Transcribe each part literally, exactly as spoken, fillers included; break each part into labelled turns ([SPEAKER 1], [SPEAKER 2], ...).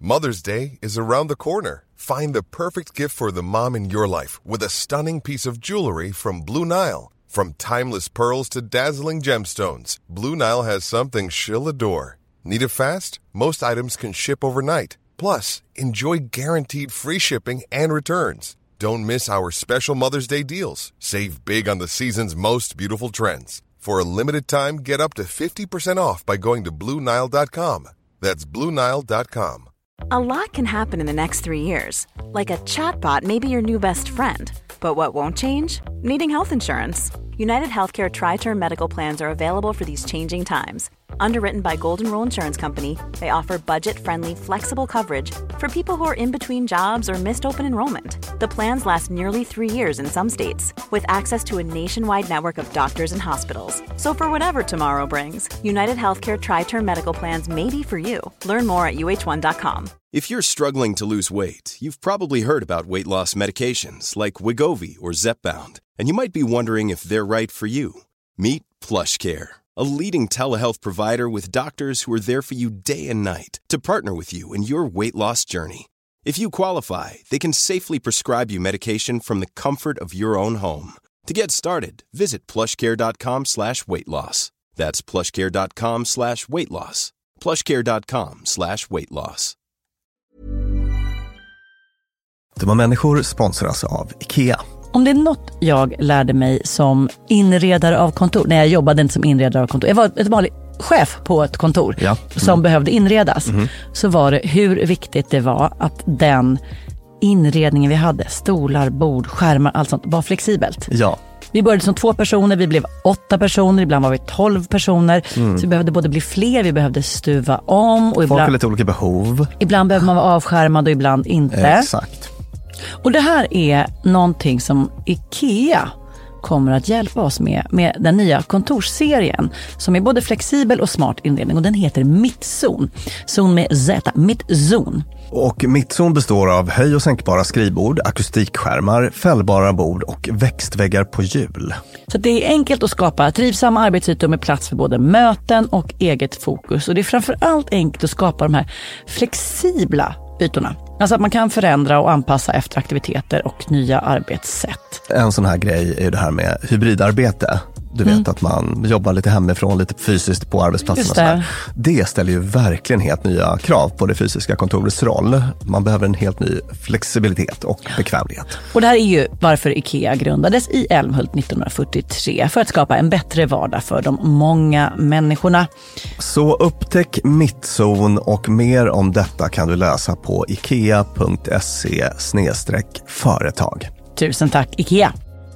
[SPEAKER 1] Mother's Day is around the corner. Find the perfect gift for the mom in your life with a stunning piece of jewelry from Blue Nile. From timeless pearls to dazzling gemstones, Blue Nile has something she'll adore. Need it fast? Most items can ship overnight. Plus, enjoy guaranteed free shipping and returns. Don't miss our special Mother's Day deals. Save big on the season's most beautiful trends. For a limited time, get up to fifty percent off by going to blue nile dot com. That's blue nile dot com.
[SPEAKER 2] A lot can happen in the next three years. Like a chatbot may be your new best friend. But what won't change? Needing health insurance. United Healthcare Tri-Term Medical Plans are available for these changing times. Underwritten by Golden Rule Insurance Company, they offer budget-friendly, flexible coverage for people who are in between jobs or missed open enrollment. The plans last nearly three years in some states, with access to a nationwide network of doctors and hospitals. So for whatever tomorrow brings, United Healthcare Tri-Term Medical Plans may be for you. Learn more at U H one dot com.
[SPEAKER 3] If you're struggling to lose weight, you've probably heard about weight loss medications like Wegovy or Zepbound, and you might be wondering if they're right for you. Meet PlushCare, a leading telehealth provider with doctors who are there for you day and night to partner with you in your weight loss journey. If you qualify, they can safely prescribe you medication from the comfort of your own home. To get started, visit plushcare.com slash weight loss. That's plushcare.com slash weight loss. plushcare.com slash weight loss.
[SPEAKER 4] Dumma människor sponsras av IKEA.
[SPEAKER 5] Om det är något jag lärde mig som inredare av kontor, när jag jobbade inte som inredare av kontor, jag var ett vanligt chef på ett kontor ja. mm. som behövde inredas, mm. så var det hur viktigt det var att den inredningen vi hade, stolar, bord, skärmar, allt sånt, var flexibelt.
[SPEAKER 4] Ja.
[SPEAKER 5] Vi började som två personer, vi blev åtta personer, ibland var vi tolv personer. Mm. Så vi behövde både bli fler, vi behövde stuva om. Och
[SPEAKER 4] folk
[SPEAKER 5] ibland,
[SPEAKER 4] har lite olika behov.
[SPEAKER 5] Ibland behöver man vara avskärmad och ibland inte.
[SPEAKER 4] Exakt.
[SPEAKER 5] Och det här är någonting som IKEA kommer att hjälpa oss med, med den nya kontorsserien som är både flexibel och smart inredning, och den heter Mittzon. Zon med Z, Mittzon.
[SPEAKER 4] Och Mittzon består av höj- och sänkbara skrivbord, akustikskärmar, fällbara bord och växtväggar på hjul.
[SPEAKER 5] Så det är enkelt att skapa trivsamma arbetsytor med plats för både möten och eget fokus. Och det är framförallt enkelt att skapa de här flexibla ytorna. Alltså att man kan förändra och anpassa efter aktiviteter och nya arbetssätt. En
[SPEAKER 4] sån här grej är ju det här med hybridarbete. Du vet mm. att man jobbar lite hemifrån, lite fysiskt på arbetsplatsen. Och sådär. Det ställer ju verkligen helt nya krav på det fysiska kontorets roll. Man behöver en helt ny flexibilitet och bekvämlighet.
[SPEAKER 5] Och det här är ju varför IKEA grundades i Älmhult nittonhundrafyrtiotre. För att skapa en bättre vardag för de många människorna.
[SPEAKER 4] Så upptäck Mittzon, och mer om detta kan du läsa på ikea punkt se slash företag.
[SPEAKER 5] Tusen tack IKEA!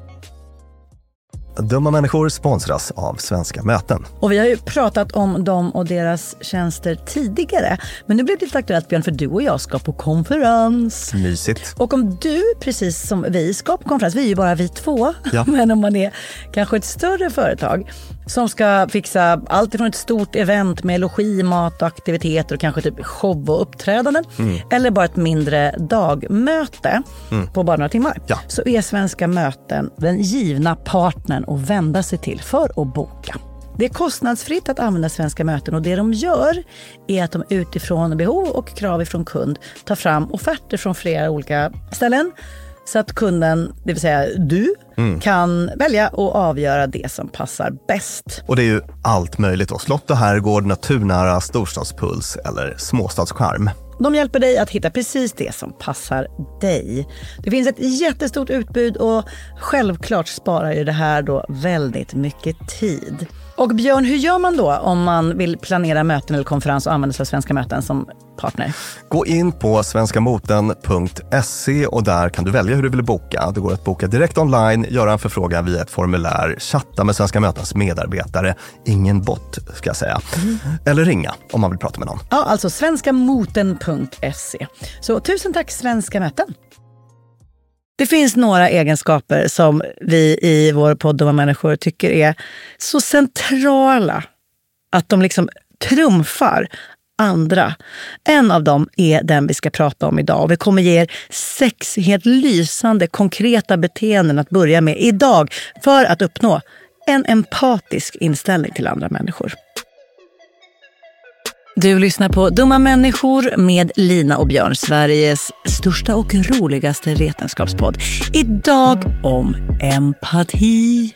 [SPEAKER 4] Dumma människor sponsras av Svenska möten.
[SPEAKER 5] Och vi har ju pratat om dem och deras tjänster tidigare. Men nu blir det lite aktuellt, Björn, för du och jag ska på konferens.
[SPEAKER 4] Mysigt.
[SPEAKER 5] Och om du, precis som vi, ska på konferens, vi är ju bara vi två.
[SPEAKER 4] Ja.
[SPEAKER 5] Men om man är kanske ett större företag som ska fixa allt ifrån ett stort event med logi, mat och aktiviteter och kanske typ show och uppträdanden. Mm. Eller bara ett mindre dagmöte mm. på bara några timmar.
[SPEAKER 4] Ja.
[SPEAKER 5] Så är Svenska möten den givna partnern att vända sig till för att boka. Det är kostnadsfritt att använda Svenska möten, och det de gör är att de utifrån behov och krav ifrån kund tar fram offerter från flera olika ställen. Så att kunden, det vill säga du, mm. kan välja och avgöra det som passar bäst.
[SPEAKER 4] Och det är ju allt möjligt då. Slott och herrgård, naturnära, storstadspuls eller småstadscharm.
[SPEAKER 5] De hjälper dig att hitta precis det som passar dig. Det finns ett jättestort utbud, och självklart sparar ju det här då väldigt mycket tid. Och Björn, hur gör man då om man vill planera möten eller konferens och använda sig av Svenska möten som partner?
[SPEAKER 4] Gå in på svenskamoten punkt se, och där kan du välja hur du vill boka. Det går att boka direkt online, göra en förfrågan via ett formulär, chatta med Svenska mötens medarbetare, ingen bot ska jag säga, mm. eller ringa om man vill prata med någon.
[SPEAKER 5] Ja, alltså svenskamoten punkt se. Så tusen tack Svenska möten. Det finns några egenskaper som vi i vår podd Dumma människor tycker är så centrala att de liksom trumfar andra. En av dem är den vi ska prata om idag. Och vi kommer ge er sex helt lysande konkreta beteenden att börja med idag för att uppnå en empatisk inställning till andra människor. Du lyssnar på Dumma människor med Lina och Björn, Sveriges största och roligaste vetenskapspodd. Idag om empati.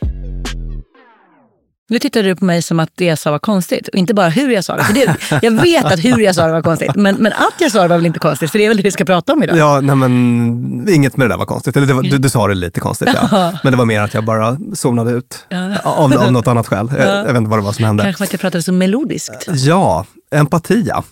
[SPEAKER 5] Nu tittar du på mig som att det jag sa var konstigt. Och inte bara hur jag sa det. För det jag vet att hur jag sa det var konstigt. Men, men att jag sa det var väl inte konstigt. För det är väl det vi ska prata om idag.
[SPEAKER 4] Ja, nej men inget med det där var konstigt. Eller det var, du, du sa det lite konstigt, ja. Men det var mer att jag bara zonade ut. Ja. Av, av något annat skäl. Jag, jag vet inte vad det var som hände.
[SPEAKER 5] Kanske att jag pratade så melodiskt.
[SPEAKER 4] Ja, empati, ja.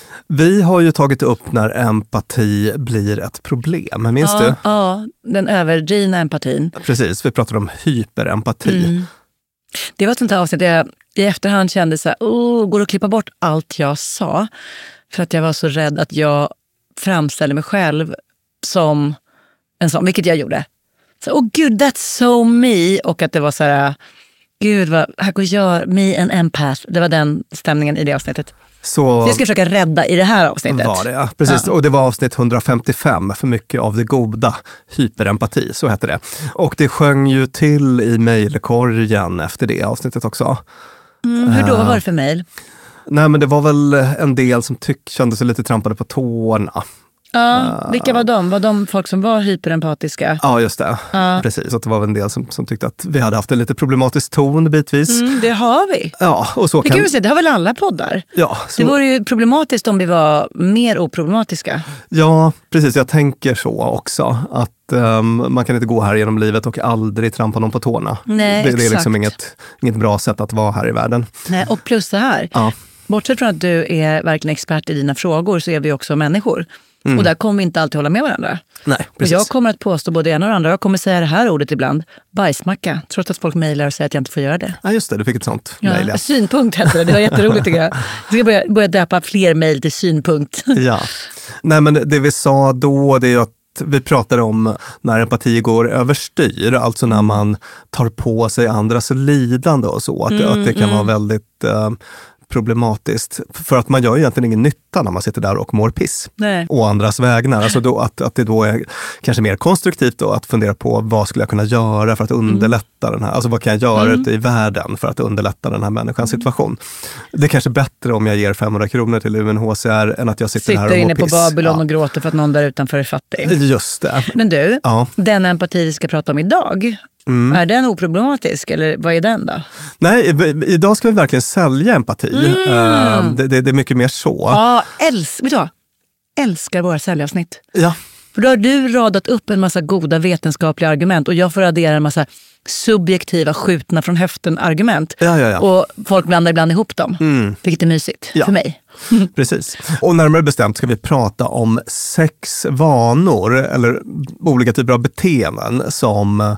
[SPEAKER 4] Vi har ju tagit upp när empati blir ett problem. Minns
[SPEAKER 5] ja,
[SPEAKER 4] du?
[SPEAKER 5] Ja, den överdrivna empatin.
[SPEAKER 4] Precis, vi pratade om hyperempati.
[SPEAKER 5] Mm. Det var ett sånt här avsnitt där jag i efterhand kände så här, oh, går det att klippa bort allt jag sa? För att jag var så rädd att jag framställde mig själv som en sån, vilket jag gjorde. Så, oh gud, that's so me. Och att det var så här, gud vad, här går jag, me and empath. Det var den stämningen i det avsnittet. Så jag ska försöka rädda i det här avsnittet.
[SPEAKER 4] Var det, ja. Precis. Ja. Och det var avsnitt hundrafemtiofem, för mycket av det goda, hyperempati, så heter det. Och det sjöng ju till i mejlkorgen efter det avsnittet också.
[SPEAKER 5] Mm, hur då? Vad var det för mejl?
[SPEAKER 4] Nej, men det var väl en del som tyck, kände sig lite trampade på tårna.
[SPEAKER 5] Ja, vilka var de? Var de folk som var hyperempatiska?
[SPEAKER 4] Ja, just det.
[SPEAKER 5] Ja.
[SPEAKER 4] Precis, att det var en del som, som tyckte att vi hade haft en lite problematisk ton bitvis.
[SPEAKER 5] Mm, det har vi.
[SPEAKER 4] Ja, och så
[SPEAKER 5] det kan vi säga, det har väl alla poddar?
[SPEAKER 4] Ja. Så...
[SPEAKER 5] Det vore ju problematiskt om vi var mer oproblematiska.
[SPEAKER 4] Ja, precis. Jag tänker så också. Att um, man kan inte gå här genom livet och aldrig trampa någon på tårna.
[SPEAKER 5] Nej,
[SPEAKER 4] det, det är liksom inget, inget bra sätt att vara här i världen.
[SPEAKER 5] Nej, och plus det här.
[SPEAKER 4] Ja.
[SPEAKER 5] Bortsett från att du är verkligen expert i dina frågor så är vi också människor. Mm. Och där kommer vi inte alltid hålla med varandra.
[SPEAKER 4] Nej, precis.
[SPEAKER 5] Och jag kommer att påstå både ena och det andra. Jag kommer säga det här ordet ibland. Bajsmacka. Trots att folk mejlar och säger att jag inte får göra det.
[SPEAKER 4] Ja, just det. Du fick ett sånt
[SPEAKER 5] ja,
[SPEAKER 4] mejl. Ja.
[SPEAKER 5] Synpunkt hette det. Det var jätteroligt tycker jag. Jag ska börja, börja döpa fler mejl till synpunkt.
[SPEAKER 4] Ja. Nej, men det vi sa då, det är ju att vi pratade om när empati går överstyr. Alltså när man tar på sig andras lidande och så. Att, mm, att det kan mm. vara väldigt... Uh, problematiskt. För att man gör egentligen ingen nytta när man sitter där och mår piss.
[SPEAKER 5] Nej.
[SPEAKER 4] Och andras vägnar. Alltså då, att, att det då är kanske mer konstruktivt då, att fundera på vad skulle jag kunna göra för att underlätta mm. den här, alltså vad kan jag göra mm. ute i världen för att underlätta den här människans mm. situation. Det är kanske bättre om jag ger femhundra kronor till U N H C R än att jag sitter, sitter här och mår piss. Sitter
[SPEAKER 5] inne på Babylon
[SPEAKER 4] ja.
[SPEAKER 5] och gråter för att någon där utanför är fattig.
[SPEAKER 4] Just det.
[SPEAKER 5] Men du,
[SPEAKER 4] ja.
[SPEAKER 5] den empati vi ska prata om idag, Mm. är den oproblematisk eller vad är den då?
[SPEAKER 4] Nej, idag ska vi verkligen sälja empati. Mm. Det, det, det är mycket mer så.
[SPEAKER 5] Ja, äls- vet du vad? Älskar våra säljavsnitt.
[SPEAKER 4] Ja.
[SPEAKER 5] För då har du radat upp en massa goda vetenskapliga argument och jag får addera en massa subjektiva skjutna från höften argument.
[SPEAKER 4] Ja, ja, ja.
[SPEAKER 5] Och folk blandar ibland ihop dem.
[SPEAKER 4] Mm.
[SPEAKER 5] Vilket är mysigt
[SPEAKER 4] ja.
[SPEAKER 5] för mig.
[SPEAKER 4] Precis. Och närmare bestämt ska vi prata om sex vanor eller olika typer av beteenden som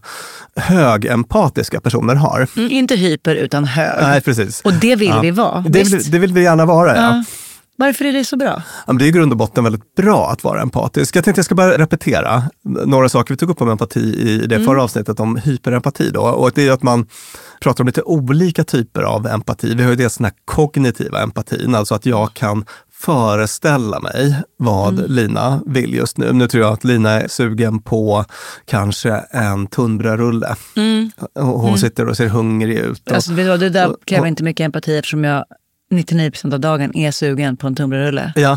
[SPEAKER 4] högempatiska personer har.
[SPEAKER 5] Mm, inte hyper utan hög.
[SPEAKER 4] Nej, precis.
[SPEAKER 5] Och det vill
[SPEAKER 4] ja.
[SPEAKER 5] vi vara.
[SPEAKER 4] Det vill, det vill vi gärna vara, ja. ja.
[SPEAKER 5] Varför är det så bra?
[SPEAKER 4] Ja, men det är i grund och botten väldigt bra att vara empatisk. Jag tänkte jag ska bara repetera några saker vi tog upp om empati i det mm. förra avsnittet om hyperempati då. Och det är att man pratar om lite olika typer av empati. Vi har ju dels den här kognitiva empatin, alltså att jag kan föreställa mig vad mm. Lina vill just nu. Nu tror jag att Lina är sugen på kanske en tunnbrödrulle. Mm. Hon mm. sitter och ser hungrig ut. Och,
[SPEAKER 5] alltså, det där kräver och, inte mycket empati eftersom jag nittionio procent av dagen är sugen på en tunnbrödrulle.
[SPEAKER 4] Ja.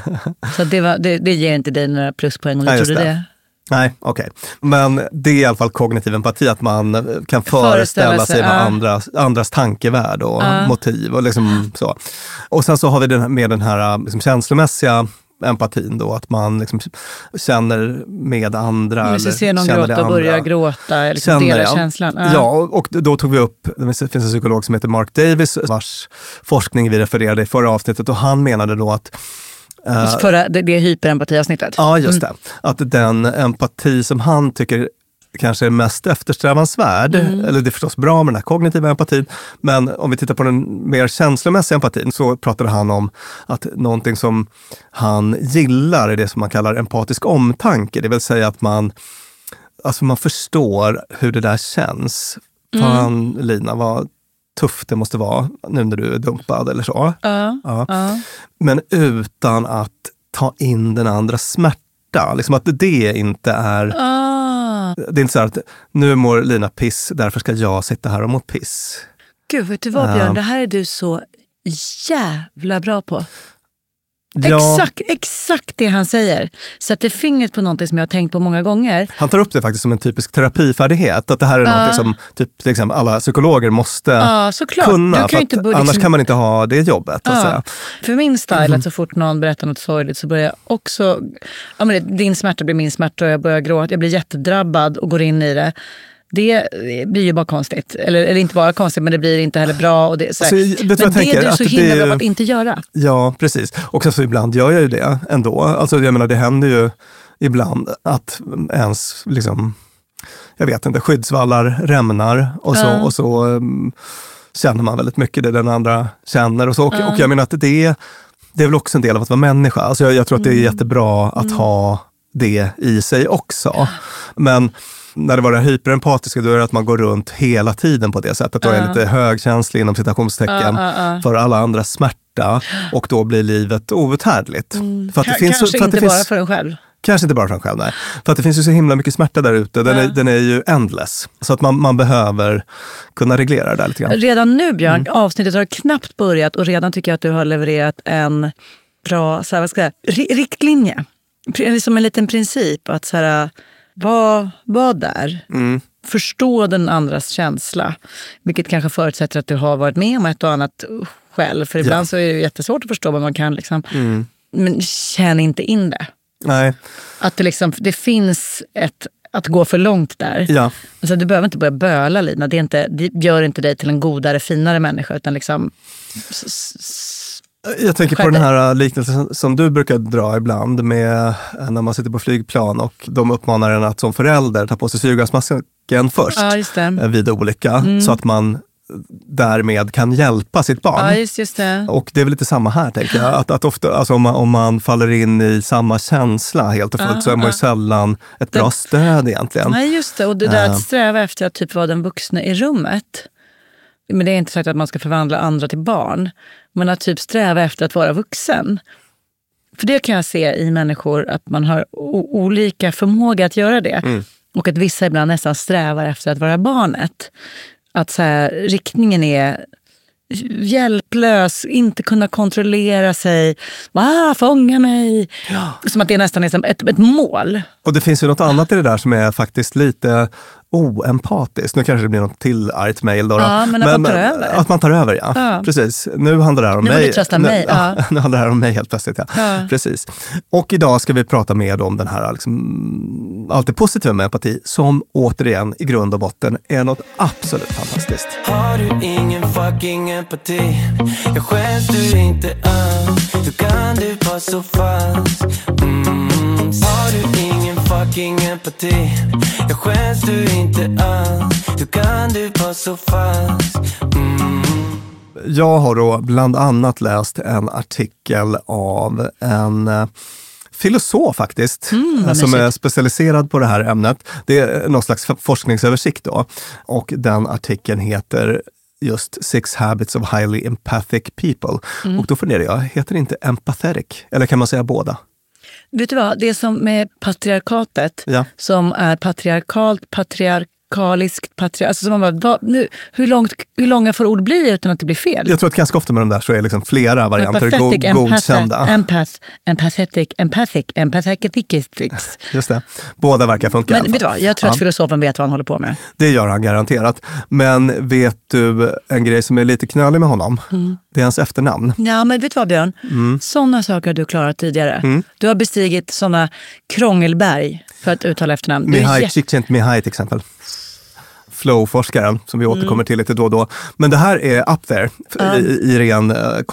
[SPEAKER 5] Så det, var, det, det ger inte dig några pluspoäng om du ja, trodde det. det.
[SPEAKER 4] Nej, okej. Okay. Men det är i alla fall kognitiv empati, att man kan föreställa, föreställa sig, sig vad ja. andras, andras tankevärld och ja. motiv och liksom så. Och sen så har vi den här, med den här liksom känslomässiga empatin då, att man liksom känner med andra.
[SPEAKER 5] Men så ser någon gråta och börjar gråta eller liksom delar ja. känslan. Ja.
[SPEAKER 4] ja, och då tog vi upp, det finns en psykolog som heter Mark Davis vars forskning vi refererade i förra avsnittet och han menade då att
[SPEAKER 5] Uh, Förra, det, det är hyperempati-avsnittet.
[SPEAKER 4] Ja, just det. Att den empati som han tycker kanske är mest eftersträvansvärd, mm. eller det är förstås bra med den här kognitiva empatin, men om vi tittar på den mer känslomässiga empatin så pratade han om att någonting som han gillar är det som man kallar empatisk omtanke, det vill säga att man, alltså man förstår hur det där känns. Mm. Fan, Lina, vad tufft det måste vara nu när du är dumpad eller så.
[SPEAKER 5] Uh,
[SPEAKER 4] ja.
[SPEAKER 5] uh.
[SPEAKER 4] Men utan att ta in den andra smärta. Liksom att det inte är...
[SPEAKER 5] Uh.
[SPEAKER 4] Det är inte så här att nu mår Lina piss, därför ska jag sitta här och må piss.
[SPEAKER 5] Gud, vet du vad Björn? Uh. Det här är du så jävla bra på.
[SPEAKER 4] Ja.
[SPEAKER 5] Exakt, exakt det han säger. Sätter fingret på något som jag har tänkt på många gånger.
[SPEAKER 4] Han tar upp det faktiskt som en typisk terapifärdighet. Att det här är
[SPEAKER 5] ja.
[SPEAKER 4] något som typ, till exempel alla psykologer måste
[SPEAKER 5] ja, kunna.
[SPEAKER 4] Du kan inte börja, annars liksom... kan man inte ha det jobbet. Ja. Att säga.
[SPEAKER 5] För min style, mm. att så fort någon berättar något sorgligt så börjar jag också... Ja, men din smärta blir min smärta och jag börjar gråta. Jag blir jättedrabbad och går in i det. Det blir ju bara konstigt. Eller, eller inte bara konstigt, men det blir inte heller bra. Och det, så alltså, men det är du så himla bra att inte göra.
[SPEAKER 4] Ja, precis. Och så ibland gör jag ju det ändå. Alltså jag menar, det händer ju ibland att ens, liksom, jag vet inte, skyddsvallar rämnar. Och så, uh. och så um, känner man väldigt mycket det den andra känner. Och, så, och, uh. och jag menar att det, det är väl också en del av att vara människa. Alltså jag, jag tror att det är jättebra att mm. ha det i sig också. Men... när det var det hyperempatiska, då är det att man går runt hela tiden på det sättet. Då är uh. lite högkänslig inom citationstecken uh, uh, uh. för alla andras smärta. Och då blir livet outhärdligt. Mm. För att det K- finns,
[SPEAKER 5] kanske
[SPEAKER 4] för att
[SPEAKER 5] inte
[SPEAKER 4] det
[SPEAKER 5] bara
[SPEAKER 4] finns,
[SPEAKER 5] för en själv.
[SPEAKER 4] Kanske inte bara för en själv, nej. För att det finns ju så himla mycket smärta där ute. Den, uh. är, den är ju endless. Så att man, man behöver kunna reglera det där lite grann.
[SPEAKER 5] Redan nu, Björn, mm. avsnittet har knappt börjat. Och redan tycker jag att du har levererat en bra så här, vad ska jag säga, riktlinje. Som en liten princip. Att så här... Var, var där. Mm. Förstå den andras känsla. Vilket kanske förutsätter att du har varit med om ett och annat själv. För ibland ja. så är det jättesvårt att förstå vad man kan. Liksom. Mm. Men känn inte in det.
[SPEAKER 4] Nej.
[SPEAKER 5] Att det, liksom, det finns ett... Att gå för långt där.
[SPEAKER 4] Ja. Alltså,
[SPEAKER 5] du behöver inte börja böla, Lina. Det, är inte, det gör inte dig till en godare, finare människa. Utan liksom...
[SPEAKER 4] Jag tänker på den här liknelsen som du brukar dra ibland med när man sitter på flygplan och de uppmanar en att som förälder ta på sig syrgasmasken först
[SPEAKER 5] ja, just det.
[SPEAKER 4] vid olycka mm. så att man därmed kan hjälpa sitt barn.
[SPEAKER 5] Ja, just, just det.
[SPEAKER 4] Och det är väl lite samma här, tänker jag. Att, att ofta, alltså om, man, om man faller in i samma känsla helt och fullt ja, så är man ju ja. sällan ett bra det, stöd egentligen.
[SPEAKER 5] Nej, just det. Och det där uh. att sträva efter att typ vara den vuxna i rummet. Men det är inte sagt att man ska förvandla andra till barn. Men att typ sträva efter att vara vuxen. För det kan jag se i människor att man har o- olika förmåga att göra det. Mm. Och att vissa ibland nästan strävar efter att vara barnet. Att så här, riktningen är hjälplös, inte kunna kontrollera sig. Ah, fånga mig. Ja. Som att det nästan är ett, ett mål.
[SPEAKER 4] Och det finns ju något annat i det där som är faktiskt lite oempatiskt. Nu kanske det blir något till argt mejl då.
[SPEAKER 5] Ja, men att men, man tar över.
[SPEAKER 4] Att man tar över, ja. ja. Precis. Nu handlar det här om
[SPEAKER 5] nu
[SPEAKER 4] mig.
[SPEAKER 5] Nu trösta mig.
[SPEAKER 4] Ja.
[SPEAKER 5] Ja.
[SPEAKER 4] Nu handlar det här om mig helt plötsligt, ja. ja. Precis. Och idag ska vi prata med om den här liksom, allt det positiva med empati som återigen i grund och botten är något absolut fantastiskt.
[SPEAKER 6] Har du ingen fucking empati? Jag skäms du inte an. Hur kan du vara så fast? Mm. Har du ingen fucking empati? Jag skäms du inte an. Hur kan du vara så fast? Mm.
[SPEAKER 4] Jag har då bland annat läst en artikel av en filosof faktiskt, mm, som är specialiserad på det här ämnet. Det är någon slags forskningsöversikt då. Och den artikeln heter just Six Habits of Highly Empathic People. Mm. Och då funderar jag, heter det inte empathetic? Eller kan man säga båda?
[SPEAKER 5] Vet du vad, det är som med patriarkatet,
[SPEAKER 4] ja.
[SPEAKER 5] som är patriarkalt, patriarkaliskt, patriarkaliskt, alltså som man bara, nu, hur, långt, hur långa får ord bli utan att det blir fel?
[SPEAKER 4] Jag tror att ganska ofta med de där så är liksom flera varianter go- godkända.
[SPEAKER 5] Empath, empathetic, empathic, empathetic.
[SPEAKER 4] Just det, båda verkar funka.
[SPEAKER 5] Men vet du vad, jag tror ja. att filosofen vet vad han håller på med.
[SPEAKER 4] Det gör han garanterat. Men vet du en grej som är lite knölig med honom? Mm. Det är hans efternamn.
[SPEAKER 5] Ja, men vet du vad, Björn? Mm. Sådana saker har du klarat tidigare. Mm. Du har bestigit sådana krångelberg för att uttala efternamn.
[SPEAKER 4] Mihai jätt... Csikszentmihalyi till exempel. Flow-forskaren som vi återkommer mm. till lite då och då. Men det här är up there mm. i, i ren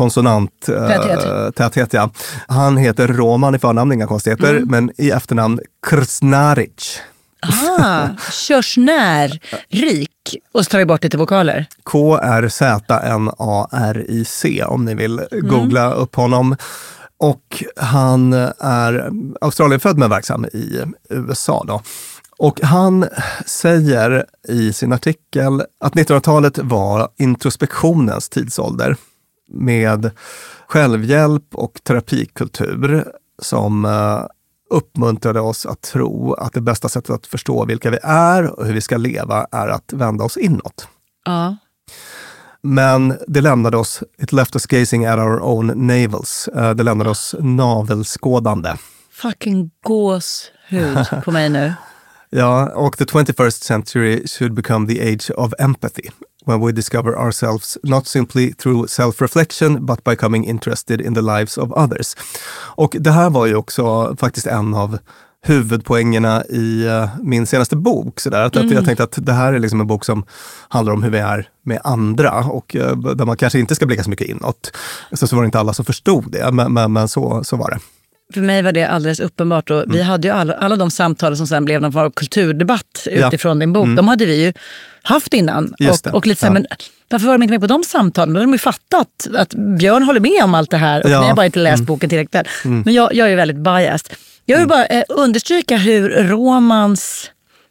[SPEAKER 4] konsonant-täthet. Uh, ja. Han heter Roman i förnamn, inga konstigheter, mm. men i efternamn Krznaric.
[SPEAKER 5] Ah, Körsnär, rik. Och så tar vi bort lite vokaler.
[SPEAKER 4] K R Z N A R I C om ni vill mm. googla upp honom. Och han är Australienfödd men verksam i U S A då. Och han säger i sin artikel att nittonhundratalet var introspektionens tidsålder med självhjälp och terapikultur som uppmuntrade oss att tro att det bästa sättet att förstå vilka vi är och hur vi ska leva är att vända oss inåt.
[SPEAKER 5] Ja.
[SPEAKER 4] Men det lämnade oss, it left us gazing at our own navels. Det lämnade oss navelskådande.
[SPEAKER 5] Fucking gåshud på mig nu.
[SPEAKER 4] Ja, och the twenty-first century should become the age of empathy. When we discover ourselves not simply through self-reflection but by becoming interested in the lives of others. Och det här var ju också faktiskt en av huvudpoängerna i uh, min senaste bok. Så där. Att, mm. att jag tänkte att det här är liksom en bok som handlar om hur vi är med andra och uh, där man kanske inte ska blicka så mycket inåt. Så, så var det inte alla som förstod det, men, men, men så, så var det.
[SPEAKER 5] För mig var det alldeles uppenbart och mm. vi hade ju alla, alla de samtal som sen blev någon form av kulturdebatt utifrån ja. din bok. Mm. De hade vi ju haft innan. Och, och lite så här, ja. men varför var de inte med på de samtalen? Då hade de ju fattat att Björn håller med om allt det här och ja. ni har bara inte läst mm. boken tillräckligt. Mm. Men jag, jag är väldigt biased. Jag vill bara eh, understryka hur Romans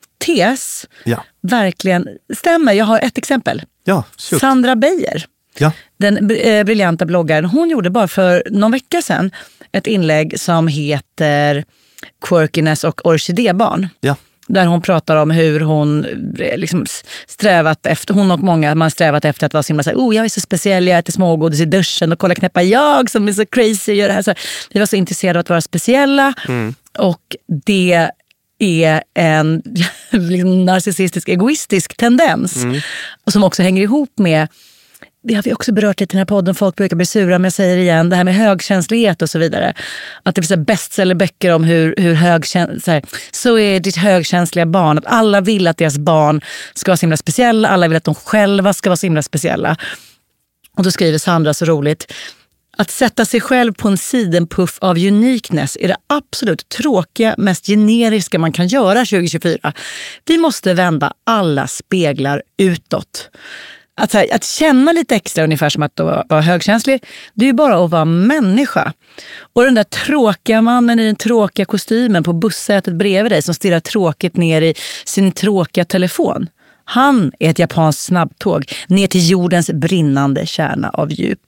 [SPEAKER 5] tes ja. verkligen stämmer. Jag har ett exempel.
[SPEAKER 4] Ja,
[SPEAKER 5] Sandra Beijer,
[SPEAKER 4] ja.
[SPEAKER 5] den eh, briljanta bloggaren, hon gjorde bara för någon vecka sedan ett inlägg som heter Quirkiness och orkidébarn.
[SPEAKER 4] Ja.
[SPEAKER 5] Där hon pratar om hur hon liksom strävat efter, hon och många, man strävat efter att vara så himla så här, oh jag är så speciell, jag äter smågodis i duschen och kolla knäppa jag som är så crazy gör det här. Så vi var så intresserade av att vara speciella mm. och det är en liksom, narcissistisk, egoistisk tendens mm. och som också hänger ihop med, det har vi också berört i den här podden, folk brukar bli sura men jag säger igen, det här med högkänslighet och så vidare. Att det finns bestsällerböcker om hur, hur högkäns- så, här, så är ditt högkänsliga barn, att alla vill att deras barn ska vara så himla speciella, alla vill att de själva ska vara så himla speciella. Och då skriver Sandra så roligt, att sätta sig själv på en sidenpuff av uniqueness är det absolut tråkiga, mest generiska man kan göra tjugo tjugofyra. Vi måste vända alla speglar utåt. Att, här, att känna lite extra ungefär som att vara högkänslig, det är ju bara att vara människa. Och den där tråkiga mannen i den tråkiga kostymen på bussätet bredvid dig som stirrar tråkigt ner i sin tråkiga telefon. Han är ett japanskt snabbtåg ner till jordens brinnande kärna av djup.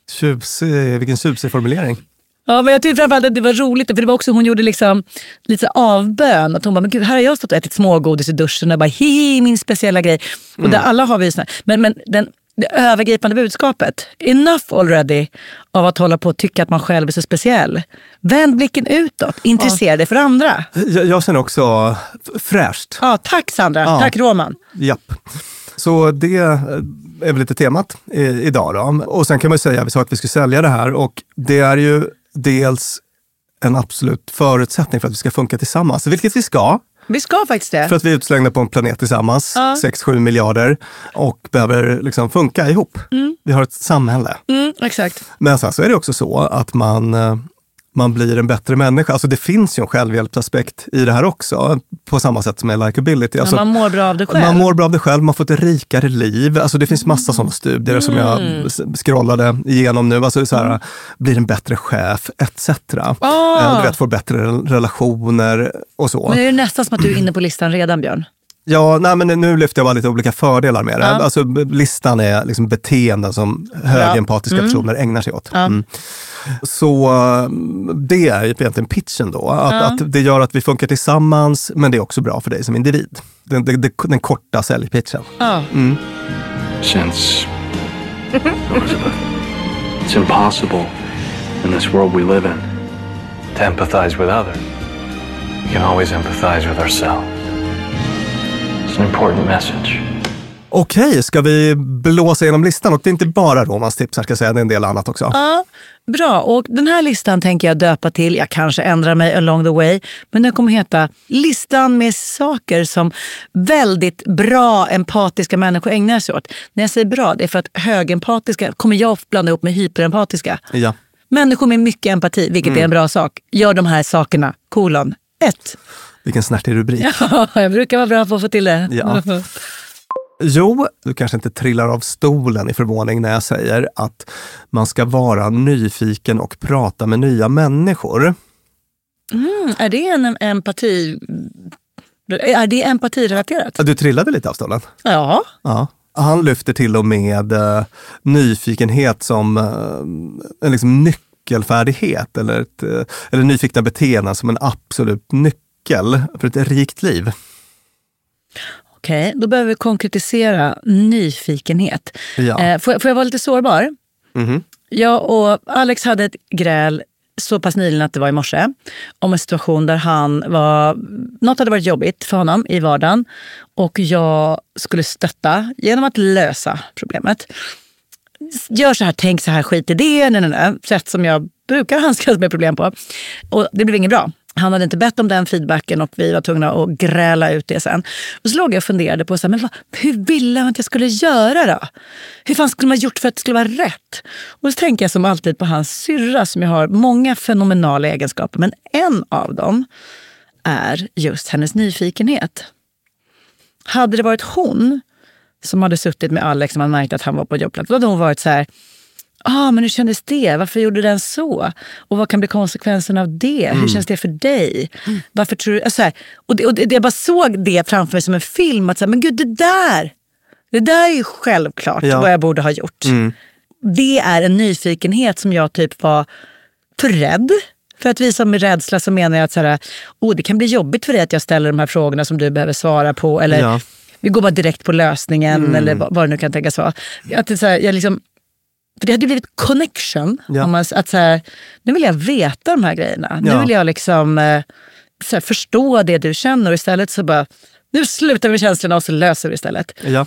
[SPEAKER 4] Tjusig, vilken tjusig formulering.
[SPEAKER 5] Ja, men jag tyckte framförallt att det var roligt, för det var också, hon gjorde liksom lite avbön, att hon bara, men gud, här har jag stått och ätit smågodis i duschen och bara, hi, min speciella grej. Mm. Och där alla har vi såna, men, men den, det övergripande budskapet, enough already av att hålla på och tycka att man själv är så speciell. Vänd blicken utåt, intressera dig för andra.
[SPEAKER 4] Jag, jag känner också fräscht.
[SPEAKER 5] Ja, tack Sandra, ja. Tack Roman.
[SPEAKER 4] Japp. Så det är väl lite temat i, idag då. Och sen kan man ju säga, vi sa att vi skulle sälja det här och det är ju dels en absolut förutsättning för att vi ska funka tillsammans, vilket vi ska.
[SPEAKER 5] Vi ska faktiskt det.
[SPEAKER 4] För att vi är utslängda på en planet tillsammans, ja. sex sju miljarder och behöver liksom funka ihop. Mm. Vi har ett samhälle.
[SPEAKER 5] Mm, exakt.
[SPEAKER 4] Men sen så är det också så att man, man blir en bättre människa. Alltså det finns ju en självhjälpsaspekt i det här också, på samma sätt som med likability. Alltså,
[SPEAKER 5] man mår bra av det själv.
[SPEAKER 4] Man mår bra av det själv, man får ett rikare liv. Alltså det finns massa sådana studier mm. som jag scrollade igenom nu. Alltså så här, mm. blir en bättre chef, et cetera. Oh. Du vet, får bättre relationer och så.
[SPEAKER 5] Men det är nästan som att du är inne på listan redan, Björn.
[SPEAKER 4] Ja, nej, men nu lyfter jag bara lite olika fördelar med det. Ja. Alltså, listan är liksom beteenden som högempatiska ja. mm. personer ägnar sig åt. Ja. Mm. Så det är egentligen pitchen då. Att, ja. att det gör att vi funkar tillsammans, men det är också bra för dig som individ. Den, den, den, den korta säljpitchen. Ja. Mm.
[SPEAKER 7] Since it's impossible in this world we live in to empathize with others, we can always empathize with ourselves. It's an important message.
[SPEAKER 4] Okej, ska vi blåsa igenom listan? Och det är inte bara Romans tips, jag ska säga, det är en del annat också.
[SPEAKER 5] Ja, bra. Och den här listan tänker jag döpa till, jag kanske ändrar mig along the way, men den kommer heta listan med saker som väldigt bra empatiska människor ägnar sig åt. När jag säger bra, det är för att högempatiska kommer jag ofta blanda ihop med hyperempatiska.
[SPEAKER 4] Ja.
[SPEAKER 5] Människor med mycket empati, vilket mm. är en bra sak, gör de här sakerna. Kolon ett.
[SPEAKER 4] Vilken snärtig rubrik.
[SPEAKER 5] Ja, jag brukar vara bra på att få till det.
[SPEAKER 4] Ja. Jo, du kanske inte trillar av stolen i förvåning när jag säger att man ska vara nyfiken och prata med nya människor.
[SPEAKER 5] Mm, är det en empati... Är det empatirelaterat?
[SPEAKER 4] Du trillade lite av stolen.
[SPEAKER 5] Ja.
[SPEAKER 4] Ja. Han lyfter till och med uh, nyfikenhet som uh, en liksom nyckelfärdighet eller, ett, uh, eller nyfikna beteenden som en absolut nyckel för ett rikt liv.
[SPEAKER 5] Okej, okay, då behöver vi konkretisera nyfikenhet.
[SPEAKER 4] Ja.
[SPEAKER 5] Eh, får, jag, får jag vara lite sårbar?
[SPEAKER 4] Mm-hmm.
[SPEAKER 5] Jag och Alex hade ett gräl så pass nyligen att det var i morse om en situation där han var, något hade varit jobbigt för honom i vardagen och jag skulle stötta genom att lösa problemet. Gör så här, tänk så här, skit i det, nej, nej, nej. Sätt som jag brukar handskas med problem på. Och det blev inget bra. Han hade inte bett om den feedbacken och vi var tvungna att gräla ut det sen. Och så låg jag och funderade på så här, men vad, hur ville han att jag skulle göra då? Hur fan skulle man gjort för att det skulle vara rätt? Och så tänker jag som alltid på hans syrra som jag har många fenomenala egenskaper. Men en av dem är just hennes nyfikenhet. Hade det varit hon som hade suttit med Alex som hade märkt att han var på jobbplats, då hade hon varit så här: ah, men hur kändes det? Varför gjorde den så? Och vad kan bli konsekvenserna av det? Mm. Hur känns det för dig? Mm. Varför tror du... Alltså här, och det, och det, jag bara såg det framför mig som en film. Att så här, men gud, det där! Det där är ju självklart ja. vad jag borde ha gjort. Mm. Det är en nyfikenhet som jag typ var för rädd. För att visa med rädsla så menar jag att så här, oh, det kan bli jobbigt för dig att jag ställer de här frågorna som du behöver svara på. Eller ja. vi går bara direkt på lösningen. Mm. Eller vad, vad det nu kan tänkas vara. Att det, så här, jag liksom... För det hade blivit connection. Ja. Om man, att så här, nu vill jag veta de här grejerna. Ja. Nu vill jag liksom så här, förstå det du känner. Och istället så bara, nu slutar vi känslorna och så löser vi istället.
[SPEAKER 4] Ja.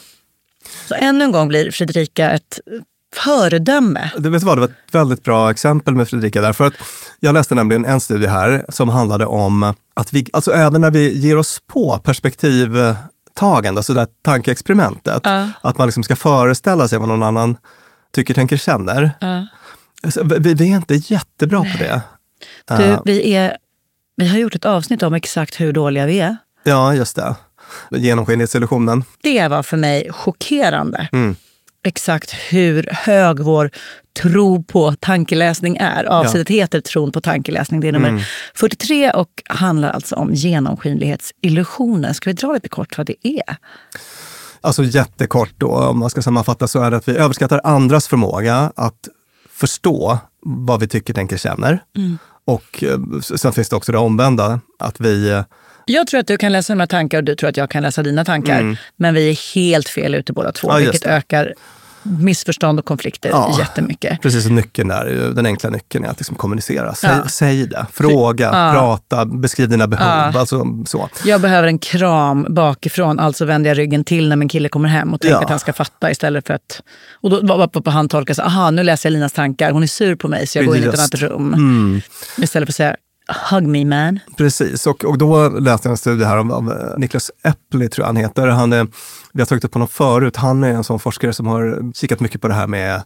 [SPEAKER 5] Så ännu en gång blir Fredrika ett föredöme.
[SPEAKER 4] Du vet vad, det var ett väldigt bra exempel med Fredrika där. För att jag läste nämligen en studie här som handlade om att vi, alltså även när vi ger oss på perspektivtagande, alltså det här tankeexperimentet. Ja. Att man liksom ska föreställa sig vad någon annan tycker, tänker, känner. Uh. Alltså, vi, vi är inte jättebra på det.
[SPEAKER 5] Du, uh. vi, är, vi har gjort ett avsnitt om exakt hur dåliga vi är.
[SPEAKER 4] Ja, just det. Genomskinlighetsillusionen.
[SPEAKER 5] Det var för mig chockerande.
[SPEAKER 4] Mm.
[SPEAKER 5] Exakt hur hög vår tro på tankeläsning är. Avsnittet ja. heter Tron på tankeläsning. Det är nummer mm. fyrtiotre och handlar alltså om genomskinlighetsillusionen. Ska vi dra lite kort vad det är?
[SPEAKER 4] Alltså jättekort då, om man ska sammanfatta, så är det att vi överskattar andras förmåga att förstå vad vi tycker, tänker, känner. Mm. Och sen finns det också det omvända, att vi...
[SPEAKER 5] Jag tror att du kan läsa mina tankar och du tror att jag kan läsa dina tankar. Mm. Men vi är helt fel ute båda två, ja, vilket ökar missförstånd och konflikter ja, jättemycket.
[SPEAKER 4] Precis, nyckeln där, den enkla nyckeln är att liksom kommunicera. Säg, ja. säg det, fråga, ja. prata, beskriv dina behov. Ja. Alltså, så.
[SPEAKER 5] Jag behöver en kram bakifrån, alltså vänder jag ryggen till när min kille kommer hem och tänker ja. att han ska fatta istället för att... Och då var på han tolkar så, aha, nu läser jag Linas tankar, hon är sur på mig så jag går in i ett annat rum. Mm. Istället för att säga, hug me man.
[SPEAKER 4] Precis, och, och då läste jag en studie här om, om Niklas Eppli, tror jag han heter. Han är, vi har tagit upp honom förut. Han är en sån forskare som har kikat mycket på det här med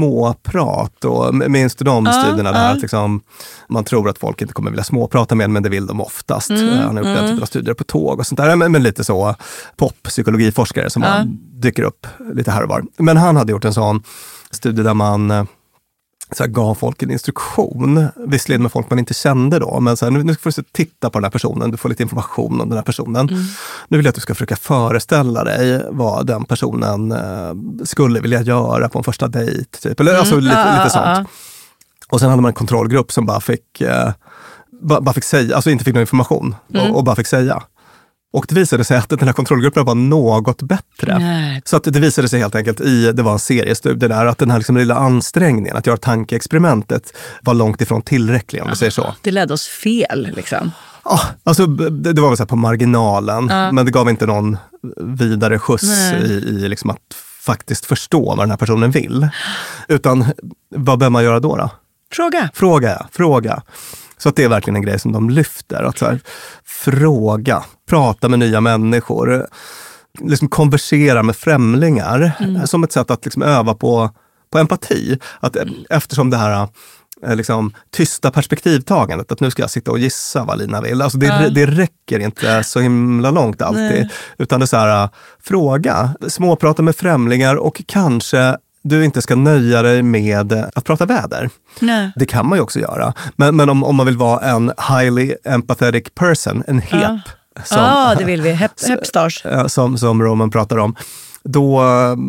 [SPEAKER 4] småprat. Och minns du de uh, studierna där? Uh. Att liksom, man tror att folk inte kommer vilja småprata med, men det vill de oftast. Mm, han har gjort mm. den typen av studier på tåg och sånt där. Men, men lite så poppsykologiforskare som uh. dyker upp lite här och var. Men han hade gjort en sån studie där man... så här, gav folk en instruktion, visserligen med folk man inte kände då, men så här, nu, nu får du titta på den här personen, du får lite information om den här personen. Mm. Nu vill jag att du ska försöka föreställa dig vad den personen eh, skulle vilja göra på en första dejt, typ. Eller mm. alltså lite, ah, lite sånt. Ah, ah. Och sen hade man en kontrollgrupp som bara fick, eh, bara, bara fick säga, alltså inte fick någon information mm. och, och bara fick säga. Och det visade sig att den här kontrollgruppen var något bättre. Nej. Så att det visade sig helt enkelt i, det var en seriestudie där, att den här liksom lilla ansträngningen att göra tankeexperimentet var långt ifrån tillräcklig, om vi säger så.
[SPEAKER 5] Det ledde oss fel liksom.
[SPEAKER 4] Ja, alltså det, det var väl så här på marginalen, ja. men det gav inte någon vidare skjuts Nej. i, i liksom att faktiskt förstå vad den här personen vill. Utan vad bör man göra då då?
[SPEAKER 5] Fråga.
[SPEAKER 4] Fråga, ja. Fråga. Så att det är verkligen en grej som de lyfter. Att så här, fråga, prata med nya människor, liksom konversera med främlingar mm. som ett sätt att liksom öva på, på empati. Att eftersom det här liksom, tysta perspektivtagandet, att nu ska jag sitta och gissa vad Lina vill. Alltså det, ja. det räcker inte så himla långt alltid. Nej. Utan det är så här, fråga, småprata med främlingar och kanske du inte ska nöja dig med att prata väder. Nej. Det kan man ju också göra. Men, men om, om man vill vara en highly empathetic person, en H E P.
[SPEAKER 5] Ja, ah, det vill vi. Hep, hepstars.
[SPEAKER 4] Som, som Roman pratar om. då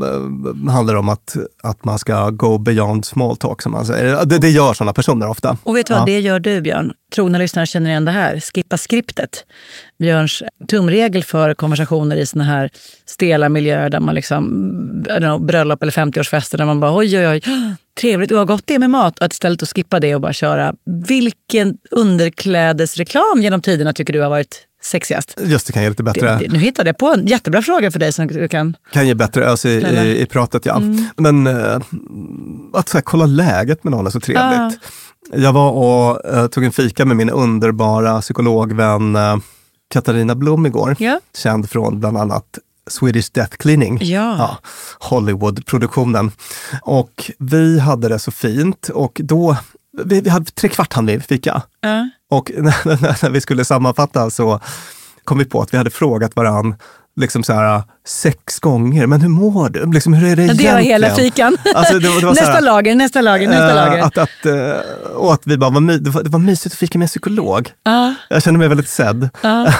[SPEAKER 4] äh, handlar det om att, att man ska go beyond small talk, som man säger. Det, det gör sådana personer ofta.
[SPEAKER 5] Och vet du vad,
[SPEAKER 4] ja.
[SPEAKER 5] det gör du, Björn. Trogna lyssnare känner igen det här. Skippa skriptet. Björns tumregel för konversationer i såna här stela miljöer där man liksom, know, bröllop eller femtioårsfester där man bara oj oj oj, trevligt, du har gått det med mat. Och att istället att skippa det och bara köra, vilken underklädesreklam genom tiderna tycker du har varit sexigast?
[SPEAKER 4] Just det, kan ge lite bättre.
[SPEAKER 5] Det, nu hittade jag på en jättebra fråga för dig som du kan...
[SPEAKER 4] Kan ge bättre ös i, i, i pratet, ja. Mm. Men äh, att så här, kolla läget med någon är så trevligt. Ah. Jag var och äh, tog en fika med min underbara psykologvän äh, Katarina Blom igår. Ja. Känd från bland annat Swedish Death Cleaning. Ja. Ja, Hollywood-produktionen. Och vi hade det så fint. Och då, vi, vi hade tre kvart hann vi fika. Uh. Och när, när vi skulle sammanfatta så kom vi på att vi hade frågat varann liksom så här sex gånger. Men hur mår du? Liksom, hur är det egentligen?
[SPEAKER 5] Det var hela fikan. Alltså, det var, det var nästa här, lager, nästa lager, nästa äh, lager. Att, att, äh, och att vi bara var, my, det var, det var mysigt att fika med en psykolog. Uh. Jag kände mig väldigt sedd. Uh.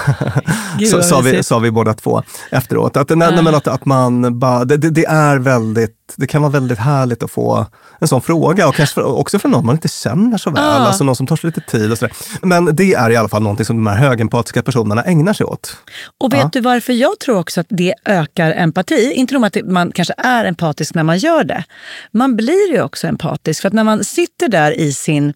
[SPEAKER 5] så, sa, vi, sa vi båda två efteråt. Att, uh. nej, men att, att man bara, det, det, det är väldigt, det kan vara väldigt härligt att få en sån fråga. Och kanske för, också från någon man inte känner så väl. Uh. Alltså någon som tar sig lite tid och sådär. Men det är i alla fall någonting som de här högempatiska personerna ägnar sig åt. Och vet uh. du varför jag tror också att det ökar empati? Inte om att man kanske är empatisk när man gör det. Man blir ju också empatisk. För att när man sitter där i sin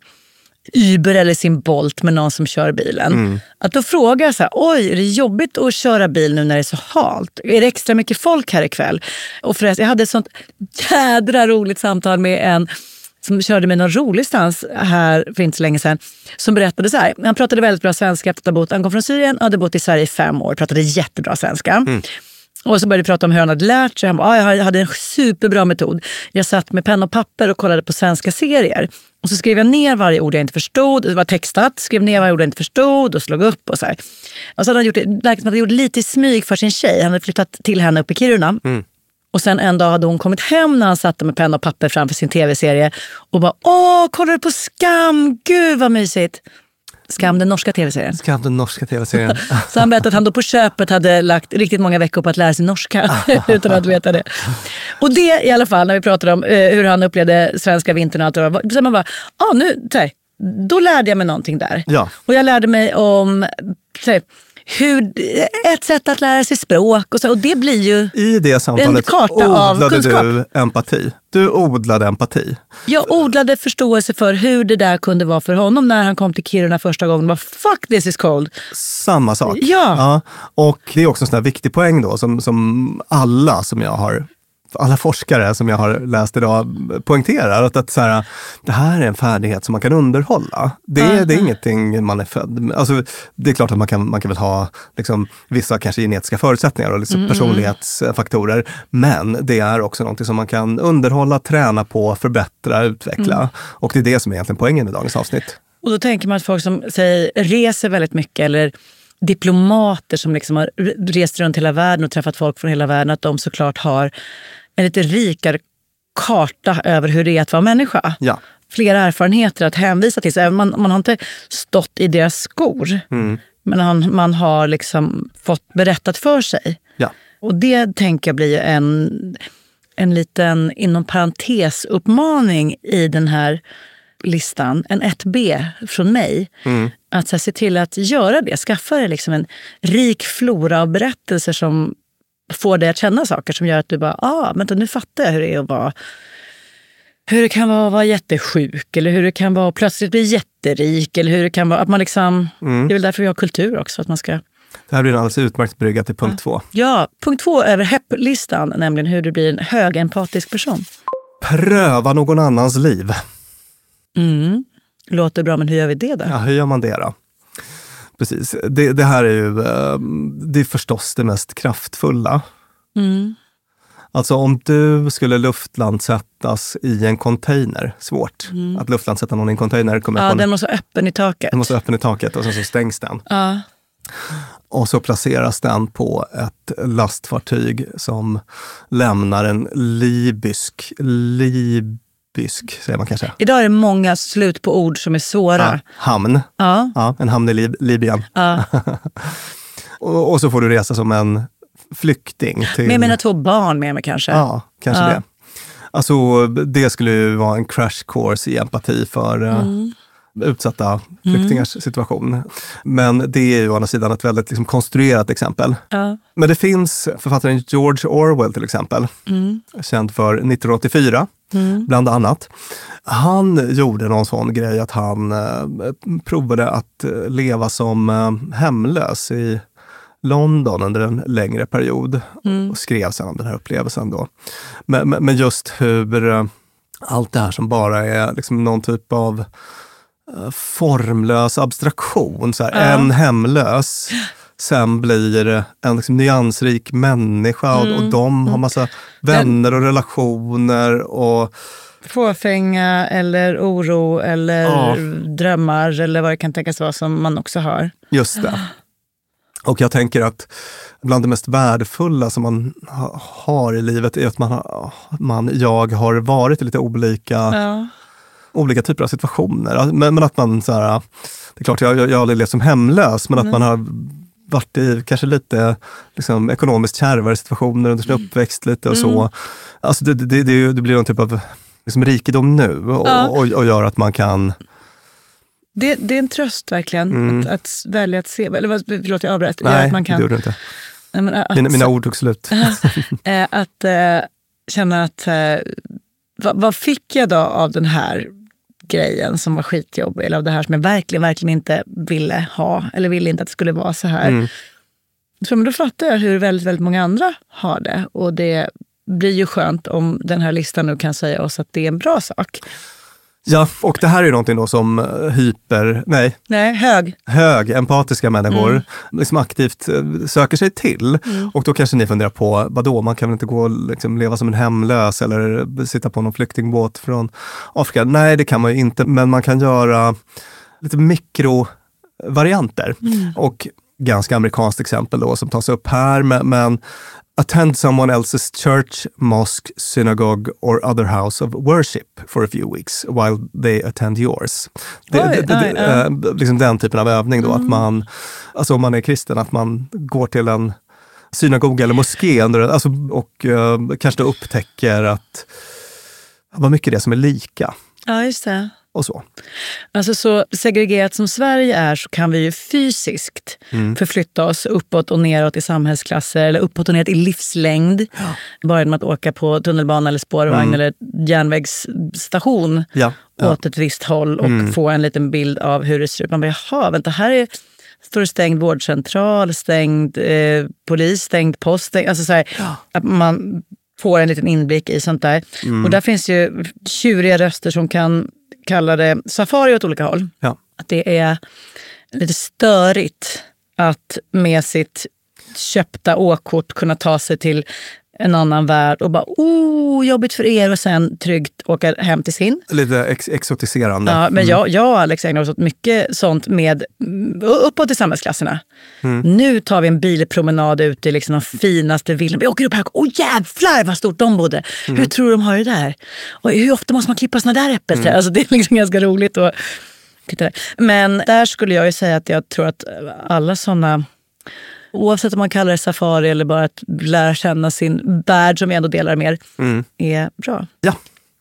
[SPEAKER 5] Uber eller sin Bolt med någon som kör bilen. Mm. Att då frågar så här, oj, är det jobbigt att köra bil nu när det är så halt? Är det extra mycket folk här ikväll? Och förresten, jag hade ett sånt jädra roligt samtal med en som körde med någon rolig stans här för inte så länge sedan. Som berättade så här, han pratade väldigt bra svenska efter att ha bott, han kom från Syrien och hade bott i Sverige i fem år. Pratade jättebra svenska. Mm. Och så började vi prata om hur han hade lärt sig. Han bara, ah, jag hade en superbra metod. Jag satt med penna och papper och kollade på svenska serier. Och så skrev jag ner varje ord jag inte förstod. Det var textat. Skrev ner varje ord jag inte förstod och slog upp och så här. Och så hade han gjort det, verkligen hade gjort lite smyg för sin tjej. Han hade flyttat till henne uppe i Kiruna. Mm. Och sen en dag hade hon kommit hem när han satt med penna och papper framför sin tv-serie. Och bara, åh, kollar du på Skam? Gud vad mysigt. Skam, den norska tv-serien.
[SPEAKER 4] Skam, den norska tv-serien.
[SPEAKER 5] Så han berättade att han då på köpet hade lagt riktigt många veckor på att lära sig norska utan att veta det. Och det i alla fall, när vi pratade om eh, hur han upplevde svenska vintern och allt det där, så man bara, ja ah, nu, här, då lärde jag mig någonting där. Ja. Och jag lärde mig om här, hur, ett sätt att lära sig språk och så, och det blir ju
[SPEAKER 4] i det samtalet
[SPEAKER 5] en karta av kunskap.
[SPEAKER 4] Du empati. Du odlade empati.
[SPEAKER 5] Jag odlade förståelse för hur det där kunde vara för honom när han kom till Kiruna första gången. Bara, fuck, this is cold.
[SPEAKER 4] Samma sak.
[SPEAKER 5] Ja.
[SPEAKER 4] Ja. Och det är också en sån här viktig poäng då som, som alla som jag har alla forskare som jag har läst idag poängterar att, att så här, det här är en färdighet som man kan underhålla. Det är, uh-huh. det är ingenting man är född med. Alltså, det är klart att man kan, man kan väl ha liksom, vissa kanske genetiska förutsättningar och liksom, mm. personlighetsfaktorer. Men det är också någonting som man kan underhålla, träna på, förbättra, utveckla. Mm. Och det är det som är egentligen poängen i dagens avsnitt.
[SPEAKER 5] Och då tänker man att folk som säger, reser väldigt mycket eller diplomater som liksom har rest runt hela världen och träffat folk från hela världen, att de såklart har en lite rikare karta över hur det är att vara människa. Ja. Flera erfarenheter att hänvisa till. Så även man, man har inte stått i deras skor. Mm. Men man, man har liksom fått berättat för sig. Ja. Och det tänker jag blir en, en liten inom parentes uppmaning i den här listan. En ett B från mig. Mm. Att så här, se till att göra det. Skaffa dig liksom en rik flora av berättelser som får dig att känna saker som gör att du bara, ah, men nu fattar jag hur det är att vara, hur det kan vara att vara jättesjuk, eller hur det kan vara att plötsligt bli jätterik, eller hur det kan vara att man liksom, mm. det är väl därför vi har kultur också, att man ska...
[SPEAKER 4] Det här blir en alldeles utmärkt brygga till punkt ja. två.
[SPEAKER 5] Ja, punkt två över H E P-listan, nämligen hur du blir en högempatisk person.
[SPEAKER 4] Pröva någon annans liv.
[SPEAKER 5] Mm. Låter bra, men hur gör vi det då?
[SPEAKER 4] Ja, hur gör man det då? Precis. Det, det här är ju det är förstås det mest kraftfulla. Mm. Alltså om du skulle luftlandsättas i en container, svårt. Mm. Att luftlandsätta någon i en container. Kommer
[SPEAKER 5] ja,
[SPEAKER 4] en,
[SPEAKER 5] den måste vara öppen i taket.
[SPEAKER 4] Den måste vara öppen i taket och sen så stängs den.
[SPEAKER 5] Ja.
[SPEAKER 4] Och så placeras den på ett lastfartyg som lämnar en libysk, lib Bysk, säger man kanske.
[SPEAKER 5] Idag är det många slut på ord som är svåra.
[SPEAKER 4] Ja, hamn. Ja. Ja, en hamn i Lib- Libyen. Ja. och, och så får du resa som en flykting. Till...
[SPEAKER 5] Med mina två barn med mig kanske.
[SPEAKER 4] Ja, kanske
[SPEAKER 5] ja.
[SPEAKER 4] det. Alltså det skulle ju vara en crash course i empati för mm. uh, utsatta flyktingars mm. situation. Men det är ju å andra sidan ett väldigt liksom, konstruerat exempel. Ja. Men det finns författaren George Orwell till exempel, mm. känd för nittonhundraåttiofyra. Mm. Bland annat. Han gjorde någon sån grej att han eh, provade att leva som eh, hemlös i London under en längre period. Mm. Och skrev sen om den här upplevelsen då. Men, men, men just hur eh, allt det här som bara är liksom någon typ av eh, formlös abstraktion. Så här, ja. En hemlös sen blir en liksom nyansrik människa och, mm. och de har massa vänner och relationer och
[SPEAKER 5] fåfänga eller oro eller ja. drömmar eller vad det kan tänkas vara som man också har.
[SPEAKER 4] Just det. Och jag tänker att bland det mest värdefulla som man ha, har i livet är att man, man, jag har varit i lite olika, ja. olika typer av situationer. Men, men att man så här, det är klart jag, jag, jag har aldrig levt som hemlös, men mm. att man har varit i kanske lite liksom, ekonomiskt kärvare situationer under sin uppväxt lite och så. Mm. Alltså det, det, det, det blir någon typ av liksom, rikedom nu och, ja. och, och gör att man kan...
[SPEAKER 5] Det, det är en tröst verkligen mm. att, att välja att se, eller vad, förlåt jag avbröt.
[SPEAKER 4] Nej,
[SPEAKER 5] att man kan,
[SPEAKER 4] det gjorde du inte.
[SPEAKER 5] Men, att,
[SPEAKER 4] mina, mina ord tog slut.
[SPEAKER 5] att äh, känna att äh, vad, vad fick jag då av den här grejen som var skitjobbig, eller av det här som jag verkligen, verkligen inte ville ha, eller ville inte att det skulle vara så här. Mm. Så, men då fattar jag hur väldigt, väldigt många andra har det, och det blir ju skönt om den här listan nu kan säga oss att det är en bra sak.
[SPEAKER 4] Ja, och det här är ju någonting då som hyper, nej,
[SPEAKER 5] nej hög.
[SPEAKER 4] hög empatiska människor mm. liksom aktivt söker sig till. Mm. Och då kanske ni funderar på, vadå, man kan väl inte gå och liksom leva som en hemlös eller sitta på någon flyktingbåt från Afrika. Nej, det kan man ju inte, men man kan göra lite mikrovarianter. Mm. Och ganska amerikanskt exempel då som tas upp här, men, men attend someone else's church, mosque, synagogue or other house of worship for a few weeks while they attend yours. Det, oj, det, det, oj, äh, liksom den typen av övning då, mm. att man, alltså om man är kristen, att man går till en synagoga eller moské under, alltså, och äh, kanske då upptäcker att vad mycket det är som är lika.
[SPEAKER 5] Ja, just det.
[SPEAKER 4] Och så.
[SPEAKER 5] Alltså så segregerat som Sverige är så kan vi ju fysiskt mm. förflytta oss uppåt och neråt i samhällsklasser eller uppåt och neråt i livslängd. Ja. Bara genom att åka på tunnelbana eller spårvagn mm. eller järnvägsstation ja. Ja. åt ett visst håll och mm. få en liten bild av hur det ser ut. Man bara, jaha, vänta, här är, står det stängd vårdcentral, stängd eh, polis, stängd post. Stängd, alltså så här, ja. Att man får en liten inblick i sånt där. Mm. Och där finns ju tjuriga röster som kan kalla det safari åt olika håll. Ja. Att det är lite störigt att med sitt köpta åkkort kunna ta sig till en annan värld och bara, oh, jobbigt för er, och sen tryggt åka hem till sin. Lite
[SPEAKER 4] ex- exotiserande.
[SPEAKER 5] Ja, men mm. jag, jag och Alex ägnar oss åt mycket sånt med uppåt i samhällsklasserna. Mm. Nu tar vi en bilpromenad ut i liksom de finaste villan. Vi åker upp här, åh jävlar vad stort de bodde. Mm. Hur tror de har det där? Och hur ofta måste man klippa såna där äppelträd? Mm. Alltså det är liksom ganska roligt att titta där. Men där skulle jag ju säga att jag tror att alla såna, oavsett om man kallar det safari eller bara att lära känna sin värld som vi ändå delar mer, mm. är bra.
[SPEAKER 4] Ja.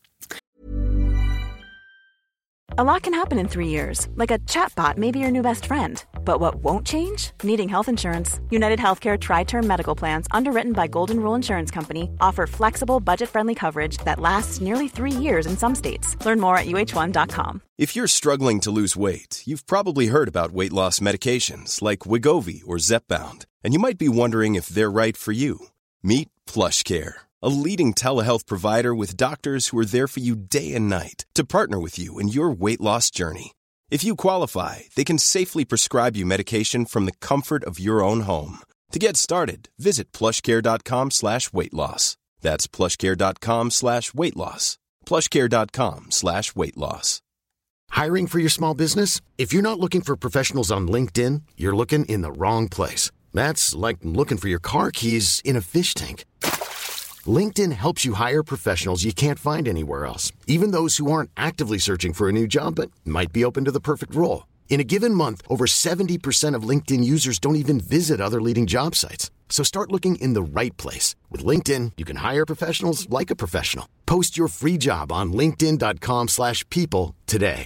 [SPEAKER 2] A lot can happen in three years, like a chatbot may be your new best friend. But what won't change? Needing health insurance. United Healthcare Tri-Term Medical Plans, underwritten by Golden Rule Insurance Company, offer flexible, budget-friendly coverage that lasts nearly three years in some states. Learn more at U H one dot com.
[SPEAKER 3] If you're struggling to lose weight, you've probably heard about weight loss medications like Wegovy or Zepbound, and you might be wondering if they're right for you. Meet PlushCare, a leading telehealth provider with doctors who are there for you day and night to partner with you in your weight loss journey. If you qualify, they can safely prescribe you medication from the comfort of your own home. To get started, visit plushcare.com slash weight loss. That's plushcare.com slash weight loss. plushcare.com slash weight loss.
[SPEAKER 8] Hiring for your small business? If you're not looking for professionals on LinkedIn, you're looking in the wrong place. That's like looking for your car keys in a fish tank. LinkedIn helps you hire professionals you can't find anywhere else, even those who aren't actively searching for a new job but might be open to the perfect role. In a given month, over seventy percent of LinkedIn users don't even visit other leading job sites. So start looking in the right place. With LinkedIn, you can hire professionals like a professional. Post your free job on linkedin dot com slash people today.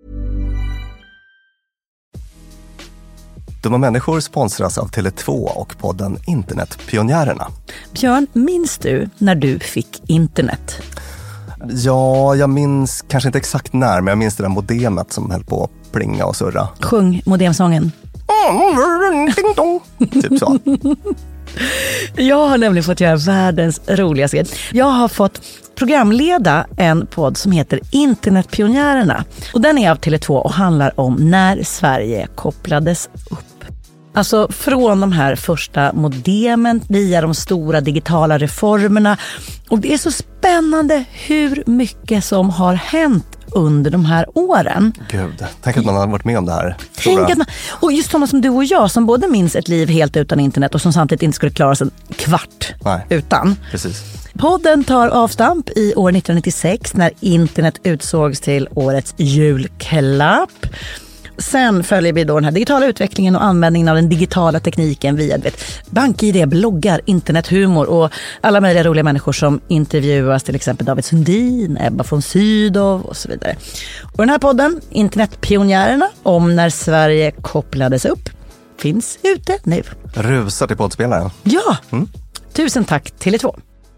[SPEAKER 4] Dumma människor sponsras av Tele två och podden Internetpionjärerna.
[SPEAKER 5] Björn, minns du när du fick internet?
[SPEAKER 4] Ja, jag minns kanske inte exakt när, men jag minns det där modemet som höll på att plinga och surra.
[SPEAKER 5] Sjung modemsången.
[SPEAKER 4] Typ så.
[SPEAKER 5] Jag har nämligen fått göra världens roligaste grej. Jag har fått programleda en podd som heter Internetpionjärerna. Och den är av Tele två och handlar om när Sverige kopplades upp. Alltså från de här första modemen via de stora digitala reformerna. Och det är så spännande hur mycket som har hänt under de här åren.
[SPEAKER 4] Gud, tänk att man har varit med om det här.
[SPEAKER 5] Tänk att man, och just sådana som du och jag som både minns ett liv helt utan internet och som samtidigt inte skulle klara sig en kvart
[SPEAKER 4] Nej.
[SPEAKER 5] utan.
[SPEAKER 4] Precis.
[SPEAKER 5] Podden tar avstamp i år nittonhundranittiosex när internet utsågs till årets julklapp. Sen följer vi då den här digitala utvecklingen och användningen av den digitala tekniken via vet, bank-I D, bloggar, internethumor och alla möjliga roliga människor som intervjuas, till exempel David Sundin, Ebba von Sydow och så vidare. Och den här podden, Internetpionjärerna, om när Sverige kopplades upp, finns ute nu.
[SPEAKER 4] Rusar till poddspelaren.
[SPEAKER 5] Ja,
[SPEAKER 4] mm.
[SPEAKER 5] Tusen tack Tele två.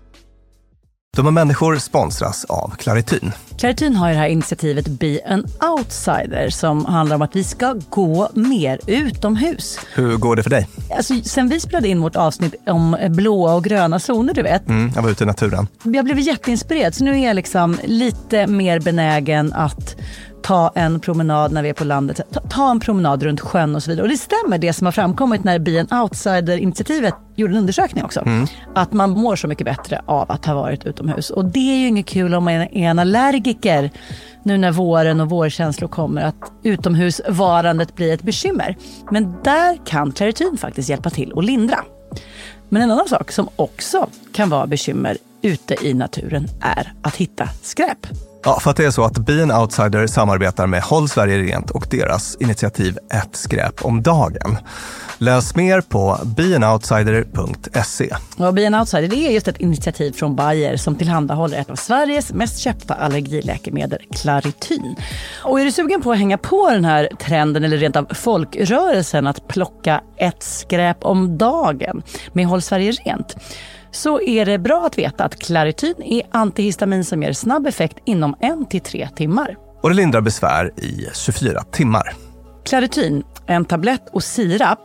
[SPEAKER 4] Dumma människor sponsras av Clarityn.
[SPEAKER 5] Clarityn har ju det här initiativet Be an Outsider som handlar om att vi ska gå mer utomhus.
[SPEAKER 4] Hur går det för dig?
[SPEAKER 5] Alltså, sen vi spelade in vårt avsnitt om blåa och gröna zoner, du vet.
[SPEAKER 4] Mm, jag var ute i naturen.
[SPEAKER 5] Jag blev jätteinspirerad, så nu är jag liksom lite mer benägen att ta en promenad när vi är på landet. Ta, ta en promenad runt sjön och så vidare. Och det stämmer det som har framkommit när Be an Outsider-initiativet gjorde en undersökning också. Mm. Att man mår så mycket bättre av att ha varit utomhus. Och det är ju inget kul om man är en allergiker nu när våren och vårkänslor kommer, att utomhusvarandet blir ett bekymmer. Men där kan Clarityn faktiskt hjälpa till och lindra. Men en annan sak som också kan vara bekymmer ute i naturen är att hitta skräp.
[SPEAKER 4] Ja, för att det är så att Be an Outsider samarbetar med Håll Sverige Rent och deras initiativ Ett skräp om dagen. Läs mer på be an outsider punkt se.
[SPEAKER 5] Och Be an Outsider, det är just ett initiativ från Bayer som tillhandahåller ett av Sveriges mest köpta allergiläkemedel, Clarityn. Och är du sugen på att hänga på den här trenden eller rent av folkrörelsen att plocka ett skräp om dagen med Håll Sverige Rent, så är det bra att veta att Clarityn är antihistamin som ger snabb effekt inom en till tre timmar.
[SPEAKER 4] Och det lindrar besvär i tjugofyra timmar.
[SPEAKER 5] Clarityn, en tablett och sirap,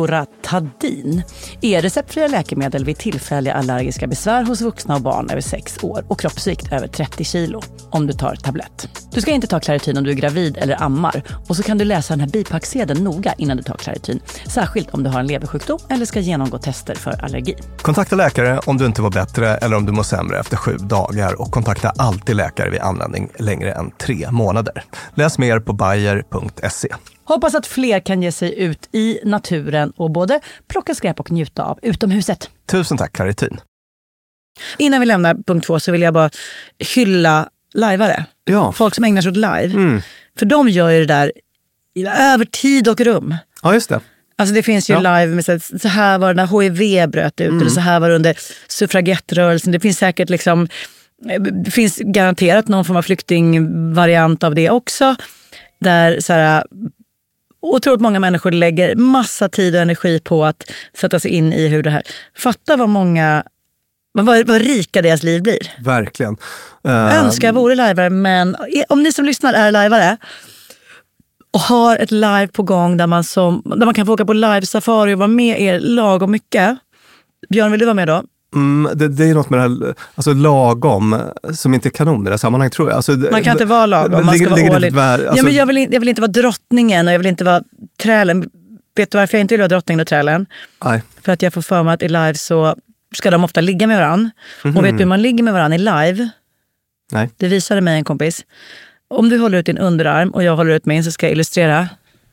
[SPEAKER 5] Loratadin, är receptfria läkemedel vid tillfälliga allergiska besvär hos vuxna och barn över sex år och kroppsvikt över trettio kilo om du tar tablett. Du ska inte ta Clarityn om du är gravid eller ammar, och så kan du läsa den här bipacksedeln noga innan du tar Clarityn, särskilt om du har en leversjukdom eller ska genomgå tester för allergi.
[SPEAKER 4] Kontakta läkare om du inte var bättre eller om du mår sämre efter sju dagar, och kontakta alltid läkare vid användning längre än tre månader. Läs mer på bayer punkt se.
[SPEAKER 5] Hoppas att fler kan ge sig ut i naturen och både plocka skräp och njuta av utomhuset.
[SPEAKER 4] Tusen tack, Clarityn.
[SPEAKER 5] Innan vi lämnar punkt två så vill jag bara hylla liveare.
[SPEAKER 4] Ja.
[SPEAKER 5] Folk som ägnar sig åt live.
[SPEAKER 4] Mm.
[SPEAKER 5] För de gör ju det där över tid och rum.
[SPEAKER 4] Ja, just det.
[SPEAKER 5] Alltså det finns ju ja. live med så, så här var det när H I V bröt ut, mm. eller så här var det under suffragettrörelsen. Det finns säkert liksom, det finns garanterat någon form av flyktingvariant av det också. Där så här, otroligt många människor lägger massa tid och energi på att sätta sig in i hur det här. Fatta vad många, vad, vad rika deras liv blir.
[SPEAKER 4] Verkligen. Uh...
[SPEAKER 5] Önskar jag vore lajvare, men om ni som lyssnar är lajvare och har ett live på gång där man, som, där man kan få åka på live-safari och vara med er lagom mycket. Björn, vill du vara med då?
[SPEAKER 4] Mm, det, det är något med det här, alltså lagom som inte är kanon i det här sammanhanget, tror jag. Alltså,
[SPEAKER 5] man kan inte vara lagom, man ska vara årligt. Alltså, ja, men jag, vill, jag vill inte vara drottningen och jag vill inte vara trälen. Vet du varför jag inte vill vara drottningen och trälen?
[SPEAKER 4] Nej.
[SPEAKER 5] För att jag får för mig att i live så ska de ofta ligga med varann. Mm-hmm. Och vet du hur man ligger med varann i live?
[SPEAKER 4] Nej.
[SPEAKER 5] Det visade mig en kompis. Om du håller ut din underarm och jag håller ut min, så ska jag illustrera.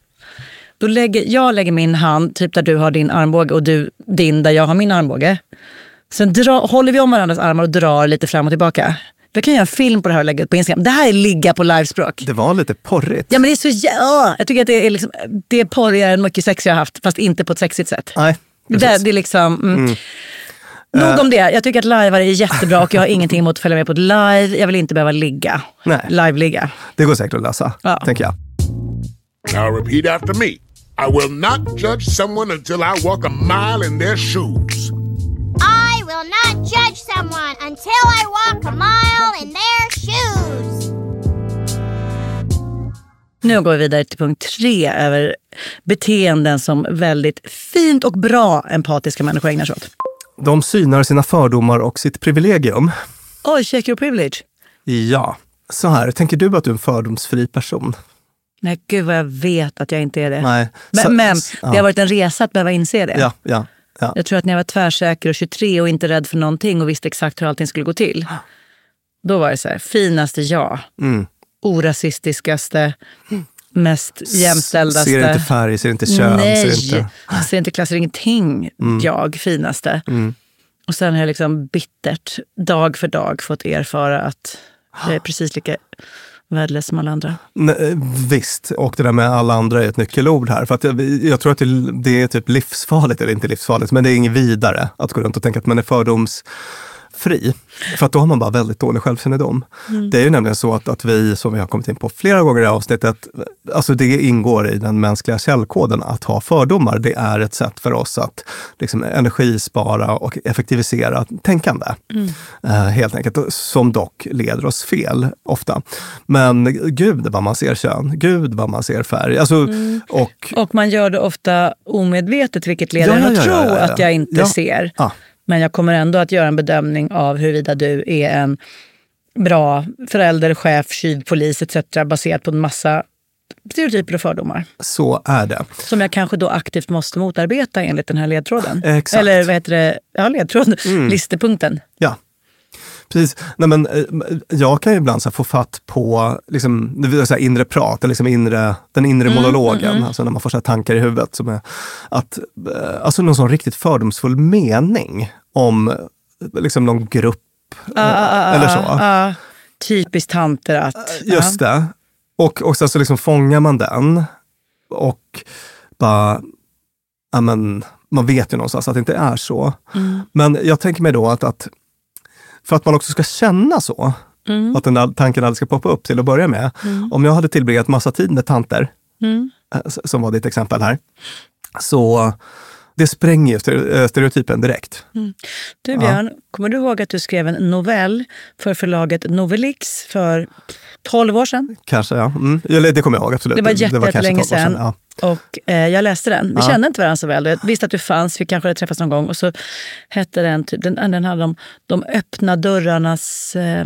[SPEAKER 5] Då lägger, jag lägger min hand typ där du har din armbåge och du din där jag har min armbåge. Sen dra, håller vi om varandras armar och drar lite fram och tillbaka. Jag kan göra en film på det här och lägga ut på Instagram. Det här är ligga på livespråk.
[SPEAKER 4] Det var lite porrigt.
[SPEAKER 5] Ja, men det är så, ja, jag tycker att det är, liksom, det är porrigare än mycket sex jag har haft, fast inte på ett sexigt sätt.
[SPEAKER 4] Nej,
[SPEAKER 5] Det, det är liksom... Mm. Mm. Nog om det. Jag tycker att live är jättebra och jag har ingenting emot att följa med på ett live. Jag vill inte behöva ligga.
[SPEAKER 4] Nej.
[SPEAKER 5] Live-ligga.
[SPEAKER 4] Det går säkert att läsa, ja. tänker jag.
[SPEAKER 9] Now repeat after me. I will not judge someone until I walk a mile in their shoes.
[SPEAKER 10] I will not judge someone until I walk a mile in their shoes.
[SPEAKER 5] Nu går vi vidare till punkt tre över beteenden som väldigt fint och bra empatiska människor ägnar sig åt.
[SPEAKER 4] De synar sina fördomar och sitt privilegium.
[SPEAKER 5] Oj, check your privilege.
[SPEAKER 4] Ja, så här. Tänker du att du är en fördomsfri person?
[SPEAKER 5] Nej, gud vad jag vet att jag inte är det.
[SPEAKER 4] Nej.
[SPEAKER 5] Men,
[SPEAKER 4] så,
[SPEAKER 5] men
[SPEAKER 4] ja.
[SPEAKER 5] det har varit en resa att behöva inse det.
[SPEAKER 4] Ja, ja, ja.
[SPEAKER 5] Jag tror att när jag var tvärsäker och tjugotre och inte rädd för någonting och visste exakt hur allting skulle gå till. Då var det så här, finaste jag. Mm. Orasistiskaste, mest jämställdste.
[SPEAKER 4] Ser inte färg, ser inte kön.
[SPEAKER 5] Nej,
[SPEAKER 4] ser inte,
[SPEAKER 5] ser inte klasser, ingenting. Mm. Jag, finaste. Mm. Och sen har jag liksom bittert, dag för dag, fått erfara att jag är precis lika värdelös som alla andra.
[SPEAKER 4] Nej, visst, och det där med alla andra är ett nyckelord här. För att jag, jag tror att det, det är typ livsfarligt, eller inte livsfarligt, men det är inget vidare att gå runt och tänka att man är fördoms fri. För att då har man bara väldigt dålig självkännedom. Mm. Det är ju nämligen så att, att vi, som vi har kommit in på flera gånger i avsnittet, alltså det ingår i den mänskliga källkoden att ha fördomar. Det är ett sätt för oss att liksom energispara och effektivisera tänkande. Mm. Uh, helt enkelt, som dock leder oss fel ofta. Men gud vad man ser kön, gud vad man ser färg. Alltså, mm. och,
[SPEAKER 5] och man gör det ofta omedvetet, vilket leder
[SPEAKER 4] ja,
[SPEAKER 5] en
[SPEAKER 4] ja,
[SPEAKER 5] att
[SPEAKER 4] ja,
[SPEAKER 5] tro
[SPEAKER 4] ja, ja, ja.
[SPEAKER 5] att jag inte
[SPEAKER 4] ja.
[SPEAKER 5] ser.
[SPEAKER 4] Ja.
[SPEAKER 5] Men jag kommer ändå att göra en bedömning av huruvida du är en bra förälder, chef, tjuv, polis et cetera baserat på en massa stereotyper och fördomar.
[SPEAKER 4] Så är det.
[SPEAKER 5] Som jag kanske då aktivt måste motarbeta enligt den här ledtråden.
[SPEAKER 4] Exakt.
[SPEAKER 5] Eller vad heter det? Ja, ledtråden. Mm. Listepunkten.
[SPEAKER 4] Ja. Precis. Nej, men, jag kan ju ibland så här, få fatt på liksom, det vill säga, inre prat, eller liksom inre, den inre mm, monologen. Mm, mm. Alltså när man får så här, tankar i huvudet som är att, alltså någon sån riktigt fördomsfull mening om liksom någon grupp
[SPEAKER 5] ah,
[SPEAKER 4] eller så.
[SPEAKER 5] Ah, ah, typiskt tanter att...
[SPEAKER 4] Just det. Och, och sen så liksom fångar man den och bara, ja men, man vet ju någonstans att det inte är så. Mm. Men jag tänker mig då att, att för att man också ska känna så, mm. att den där tanken aldrig ska poppa upp till att börja med. Mm. Om jag hade tillbringat massa tid med tanter, mm. som var ditt exempel här, så det spränger ju stereotypen direkt.
[SPEAKER 5] Mm. Du Björn, ja. Kommer du ihåg att du skrev en novell för förlaget Novelix för tolv år sedan?
[SPEAKER 4] Kanske, ja. Mm. Det kommer jag ihåg, absolut.
[SPEAKER 5] Det var jättelänge sedan.
[SPEAKER 4] Ja.
[SPEAKER 5] Och eh, jag läste den. Vi
[SPEAKER 4] ja.
[SPEAKER 5] kände inte varandra så väl. Jag visste att du fanns, vi kanske hade träffats någon gång. Och så hette den, typ, den, den handlade om de öppna dörrarnas eh,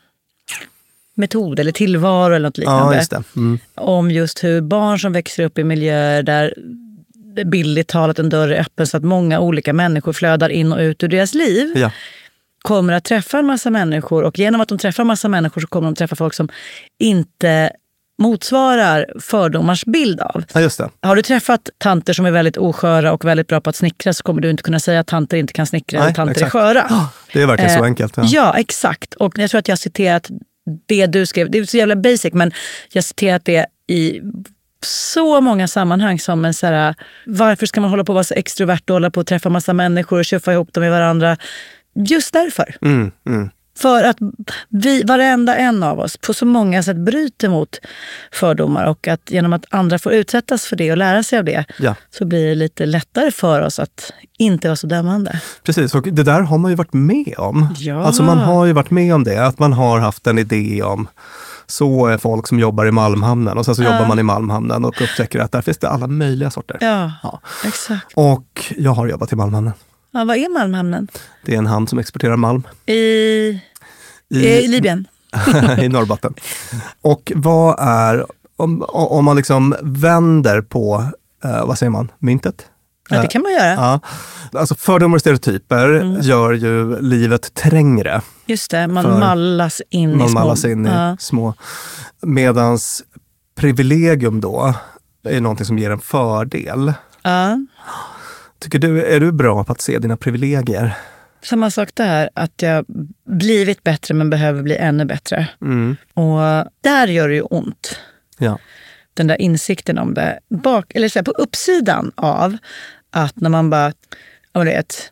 [SPEAKER 5] metod eller tillvaro eller något liknande.
[SPEAKER 4] Ja, just det. Mm.
[SPEAKER 5] Om just hur barn som växer upp i miljöer där bildligt talat en dörr är öppen så att många olika människor flödar in och ut ur deras liv.
[SPEAKER 4] Ja.
[SPEAKER 5] Kommer att träffa en massa människor, och genom att de träffar en massa människor så kommer de träffa folk som inte motsvarar fördomars bild av.
[SPEAKER 4] Ja, just det.
[SPEAKER 5] Har du träffat tanter som är väldigt osköra och väldigt bra på att snickra, så kommer du inte kunna säga att tanter inte kan snickra. Nej, eller tanter exakt. Är sköra.
[SPEAKER 4] Oh, det är verkligen eh, så enkelt. Ja.
[SPEAKER 5] ja, exakt. Och jag tror att jag har citerat det du skrev. Det är så jävla basic, men jag har citerat det i så många sammanhang som en så här, varför ska man hålla på att vara så extrovert och hålla på att träffa massa människor och tjuffa ihop dem med varandra? Just därför.
[SPEAKER 4] Mm, mm.
[SPEAKER 5] För att vi, varenda en av oss på så många sätt bryter mot fördomar, och att genom att andra får utsättas för det och lära sig av det, ja. Så blir det lite lättare för oss att inte vara så dömande.
[SPEAKER 4] Precis, och det där har man ju varit med om.
[SPEAKER 5] Ja.
[SPEAKER 4] Alltså man har ju varit med om det, att man har haft en idé om så är folk som jobbar i Malmhamnen, och sen så ja. jobbar man i Malmhamnen och upptäcker att där finns det alla möjliga sorter.
[SPEAKER 5] Ja, ja. Exakt.
[SPEAKER 4] Och jag har jobbat i Malmhamnen.
[SPEAKER 5] Ja, vad är Malmhamnen?
[SPEAKER 4] Det är en hamn som exporterar malm.
[SPEAKER 5] I, I, i Libyen?
[SPEAKER 4] I Norrbotten. Och vad är, om, om man liksom vänder på, eh, vad säger man, myntet?
[SPEAKER 5] Ja, det kan man göra.
[SPEAKER 4] Ja. Alltså fördomar och stereotyper mm. gör ju livet trängre.
[SPEAKER 5] Just det, man mallas in
[SPEAKER 4] man
[SPEAKER 5] i små.
[SPEAKER 4] mallas in i ja. små. Medans privilegium då är någonting som ger en fördel.
[SPEAKER 5] Ja.
[SPEAKER 4] Tycker du, är du bra på att se dina privilegier?
[SPEAKER 5] Samma sak där, att jag blivit bättre men behöver bli ännu bättre. Mm. Och där gör det ju ont.
[SPEAKER 4] Ja.
[SPEAKER 5] Den där insikten om det. Bak, eller så här, på uppsidan av att när man bara, Och det är ett,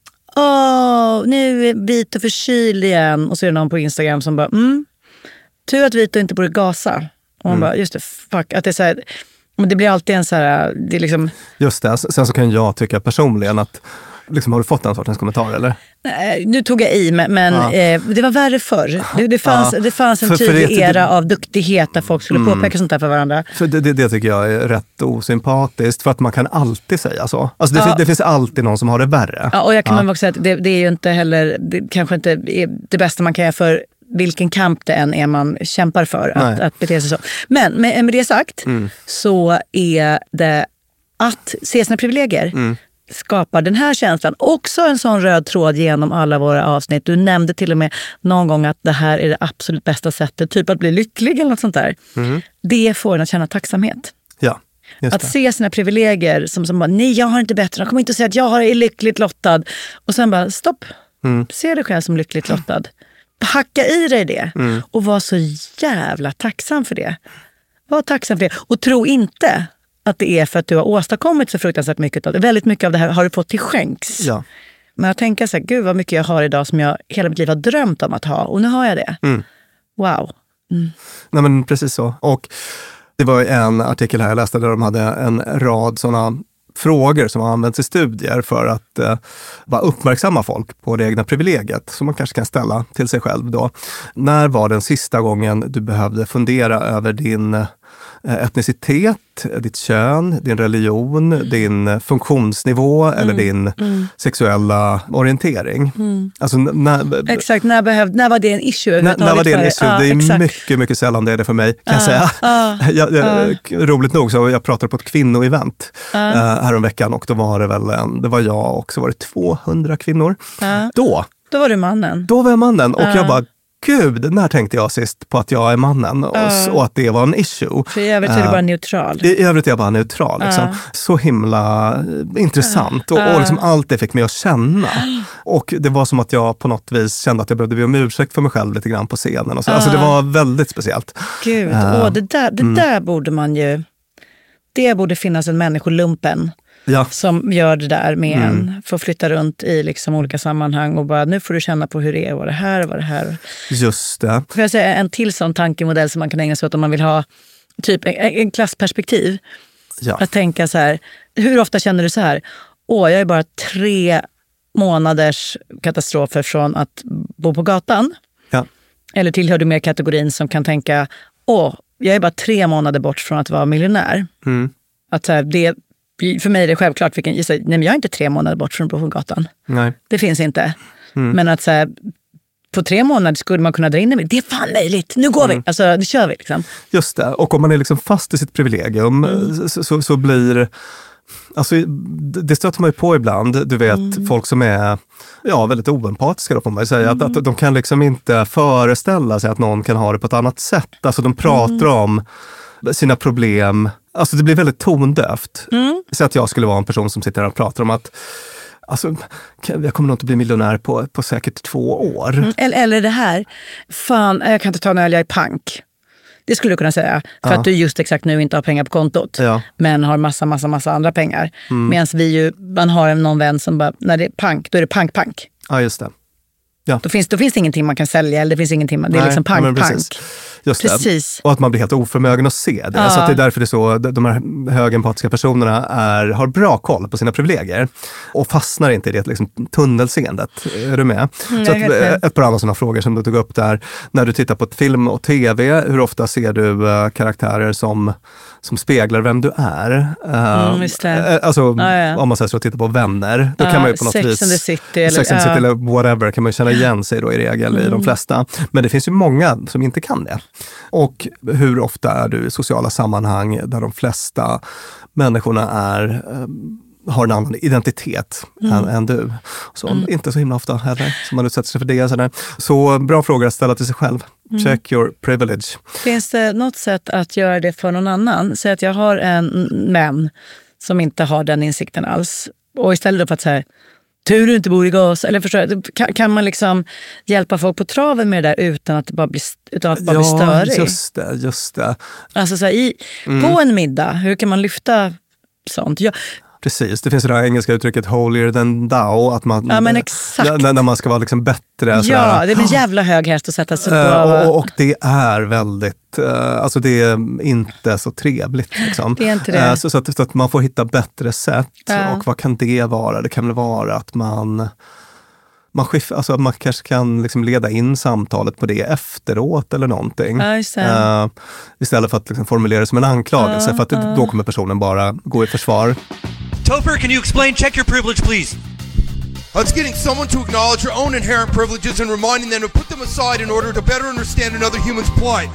[SPEAKER 5] åh, nu är Vito förkyld igen. Och så är det någon på Instagram som bara, mm, tur att Vito inte borde gasa. Och man mm. bara, just det, fuck. Att det är så här, men det blir alltid en så här, det är liksom...
[SPEAKER 4] Just det, sen så kan jag tycka personligen att, liksom, har du fått den sortens kommentar eller?
[SPEAKER 5] Nej, nu tog jag i, men, men ja. eh, det var värre förr. Det, det, fanns, ja. det fanns en för, tydlig för det, era det, av duktighet där folk skulle mm. påpeka sånt där för varandra.
[SPEAKER 4] För det, det, det tycker jag är rätt osympatiskt, för att man kan alltid säga så. Alltså det, ja. det finns alltid någon som har det värre.
[SPEAKER 5] Ja, och jag kan
[SPEAKER 4] ja.
[SPEAKER 5] man också säga att det, det är ju inte heller, det kanske inte är det bästa man kan göra för vilken kamp det än är man kämpar för att, att bete sig så. Men med, med det sagt mm. så är det att se sina privilegier mm. skapar den här känslan. Också en sån röd tråd genom alla våra avsnitt. Du nämnde till och med någon gång att det här är det absolut bästa sättet, typ att bli lycklig eller något sånt där. Mm. Det får en att känna tacksamhet.
[SPEAKER 4] Ja.
[SPEAKER 5] Att se sina privilegier som, som bara, nej jag har inte bättre. De kommer inte att säga att jag har är lyckligt lottad. Och sen bara, stopp. Mm. Se dig själv som lyckligt lottad. Hacka i dig det. Mm. Och var så jävla tacksam för det. Var tacksam för det. Och tro inte att det är för att du har åstadkommit så fruktansvärt mycket av det. Väldigt mycket av det här har du fått till skänks.
[SPEAKER 4] Ja.
[SPEAKER 5] Men jag tänker så här, gud vad mycket jag har idag som jag hela mitt liv har drömt om att ha. Och nu har jag det. Mm. Wow. Mm.
[SPEAKER 4] Nej men precis så. Och det var en artikel här jag läste där de hade en rad sådana frågor som har använts i studier för att eh, bara uppmärksamma folk på det egna privilegiet som man kanske kan ställa till sig själv då. När var den sista gången du behövde fundera över din eh, etnicitet, ditt kön, din religion, din funktionsnivå mm. eller din mm. sexuella orientering? Mm. Alltså, när,
[SPEAKER 5] exakt, när, behövde, när var det en issue?
[SPEAKER 4] När, när var det en issue? Ja, det är exakt. mycket, mycket sällan det är det för mig, kan ah, jag säga. Ah, jag, jag, ah. Roligt nog så jag pratade på ett kvinnoevent ah. uh, häromveckan och då var det väl en, det var jag och så var det tvåhundra kvinnor. Ah. Då,
[SPEAKER 5] då var du mannen.
[SPEAKER 4] Då var jag mannen och ah. jag bara, gud, när tänkte jag sist på att jag är mannen och, uh. och att det var en issue.
[SPEAKER 5] För i övrigt är du bara neutral.
[SPEAKER 4] I, i övrigt är jag bara neutral. Liksom. Uh. Så himla intressant. Uh. Och, och liksom allt det fick mig att känna. Uh. Och det var som att jag på något vis kände att jag behövde be om ursäkt för mig själv lite grann på scenen. Och så. Uh. Alltså det var väldigt speciellt.
[SPEAKER 5] Gud, uh. Åh, det, där, det mm. där borde man ju... Det borde finnas en människolumpen. Ja. Som gör det där med mm. en, får flytta runt i liksom olika sammanhang och bara, nu får du känna på hur det är, vad det här, vad det här.
[SPEAKER 4] Just det.
[SPEAKER 5] Får jag säga en till sån tankemodell som man kan ägna sig åt om man vill ha typ en, en klassperspektiv. Ja. Att tänka så här, hur ofta känner du så här, åh jag är bara tre månaders katastrofer från att bo på gatan. Ja. Eller tillhör du mer kategorin som kan tänka, åh jag är bara tre månader bort från att vara miljonär. Mm. Att så här, det för mig är det självklart, vilken, nej men jag är inte tre månader bort från Brogatan. Nej. Det finns inte. Mm. Men att så här, på tre månader skulle man kunna dra in det. Det är fan möjligt, nu går mm. vi. Alltså, det kör vi liksom.
[SPEAKER 4] Just det, och om man är liksom fast i sitt privilegium mm. så, så, så blir... Alltså, det stöter man ju på ibland. Du vet, mm. folk som är ja, väldigt oempatiska då får man ju säga. Mm. Att, att de kan liksom inte föreställa sig att någon kan ha det på ett annat sätt. Alltså de pratar mm. om sina problem. Alltså det blir väldigt tondövt. Mm. Så att jag skulle vara en person som sitter här och pratar om att alltså, jag kommer nog inte bli miljonär på, på säkert två år. Mm.
[SPEAKER 5] Eller, eller det här, fan jag kan inte ta en öl, jag är pank. Det skulle du kunna säga. För ja. Att du just exakt nu inte har pengar på kontot. Ja. Men har massa, massa, massa andra pengar. Mm. Medan vi ju, man har någon vän som bara, när det är pank, då är det pank-pank.
[SPEAKER 4] Ja, just det. Ja.
[SPEAKER 5] Då, finns, då finns det ingenting man kan sälja, eller det finns ingenting, det är Nej, liksom pank-pank.
[SPEAKER 4] Just
[SPEAKER 5] precis.
[SPEAKER 4] Det. Och att man blir helt oförmögen att se det. Ja. Så att det är därför det är så, de här högempatiska personerna är, har bra koll på sina privilegier. Och fastnar inte i det liksom, tunnelseendet. Är du med? Mm, så att, ett par andra sådana frågor som du tog upp där. När du tittar på film och tv, hur ofta ser du uh, karaktärer som, som speglar vem du är? Uh,
[SPEAKER 5] mm, just det.
[SPEAKER 4] Alltså,
[SPEAKER 5] ah, ja.
[SPEAKER 4] om man säger så, tittar på vänner. Då ah, kan man ju på något
[SPEAKER 5] Sex
[SPEAKER 4] vis...
[SPEAKER 5] and the City. Eller,
[SPEAKER 4] Sex and the City eller whatever kan man känna igen sig då i regel mm. i de flesta. Men det finns ju många som inte kan det. Och hur ofta är du i sociala sammanhang där de flesta människorna är, äh, har en annan identitet mm. än, än du. Så mm. inte så himla ofta heller som man utsätter sig för det. Sådär. Så bra fråga att ställa till sig själv. Mm. Check your privilege.
[SPEAKER 5] Finns det något sätt att göra det för någon annan? Säg att jag har en män som inte har den insikten alls. Och istället för att säga tur du inte bor i gas. Eller förstår, kan, kan man liksom hjälpa folk på traven med det där utan att det bara blir, utan att bara
[SPEAKER 4] ja,
[SPEAKER 5] bli störig?
[SPEAKER 4] Ja, just det, just det.
[SPEAKER 5] Alltså så här, i, mm. på en middag, hur kan man lyfta sånt? Jag,
[SPEAKER 4] Precis, det finns det här engelska uttrycket holier than thou, att man,
[SPEAKER 5] ja, men exakt.
[SPEAKER 4] När, när man ska vara liksom bättre.
[SPEAKER 5] Ja,
[SPEAKER 4] sådär.
[SPEAKER 5] det är en jävla hög häst att sätta sig på.
[SPEAKER 4] Uh, och, och det är väldigt, uh, alltså det är inte så trevligt. Liksom.
[SPEAKER 5] Det är inte det.
[SPEAKER 4] Uh, så, så, att, så att man får hitta bättre sätt.
[SPEAKER 5] Ja.
[SPEAKER 4] Och vad kan det vara? Det kan väl vara att man... Man, skiff, alltså man kanske kan liksom leda in samtalet på det efteråt eller någonting.
[SPEAKER 5] Ja,
[SPEAKER 4] uh, istället för att liksom formulera det som en anklagelse.
[SPEAKER 5] Uh,
[SPEAKER 4] för att
[SPEAKER 5] uh.
[SPEAKER 4] då kommer personen bara gå i försvar.
[SPEAKER 11] Topher, can you explain? Check your privilege, please.
[SPEAKER 12] It's getting someone to acknowledge their own inherent privileges and reminding them to put them aside in order to better understand another human's plight.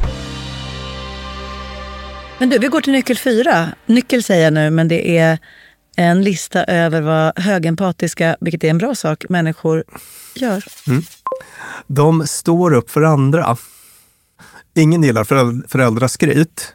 [SPEAKER 5] Men du, vi går till nyckel fyra. Nyckel säger jag nu, men det är en lista över vad högempatiska, vilket är en bra sak, människor gör.
[SPEAKER 4] Mm. De står upp för andra. Ingen gillar föräld- föräldraskryt.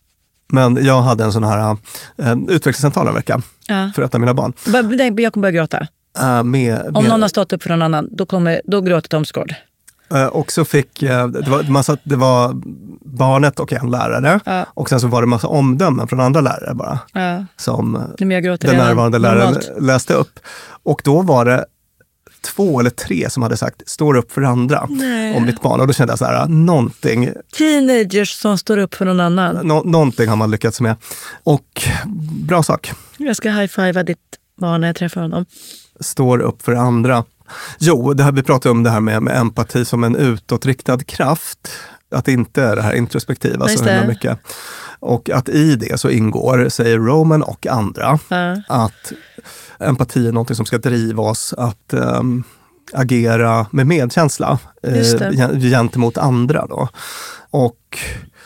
[SPEAKER 4] Men jag hade en sån här en utvecklingssamtal en vecka
[SPEAKER 5] ja.
[SPEAKER 4] för ett av mina barn.
[SPEAKER 5] Jag kommer börja gråta.
[SPEAKER 4] Uh, med, med,
[SPEAKER 5] Om någon har stått upp för någon annan, då, kommer, då gråter Tom Skård.
[SPEAKER 4] Uh, och så fick, uh, det, var, man satt, det var barnet och en lärare.
[SPEAKER 5] Ja.
[SPEAKER 4] Och sen så var det en massa omdömen från andra lärare bara.
[SPEAKER 5] Ja.
[SPEAKER 4] Som
[SPEAKER 5] den
[SPEAKER 4] närvarande läraren läste upp. Och då var det två eller tre som hade sagt, står upp för andra. Nej. Om ditt barn. Och då kände jag så här, någonting...
[SPEAKER 5] Teenagers som står upp för någon annan.
[SPEAKER 4] Nå- någonting har man lyckats med. Och bra sak.
[SPEAKER 5] Jag ska high-fivea ditt barn när jag träffar honom.
[SPEAKER 4] Står upp för andra. Jo, det här, vi pratade om det här med, med empati som en utåtriktad kraft. Att det inte är det här introspektiva så himla mycket. Och att i det så ingår, säger Roman och andra, ja. att empati är något som ska driva oss att um, agera med medkänsla eh, gentemot andra. Då. Och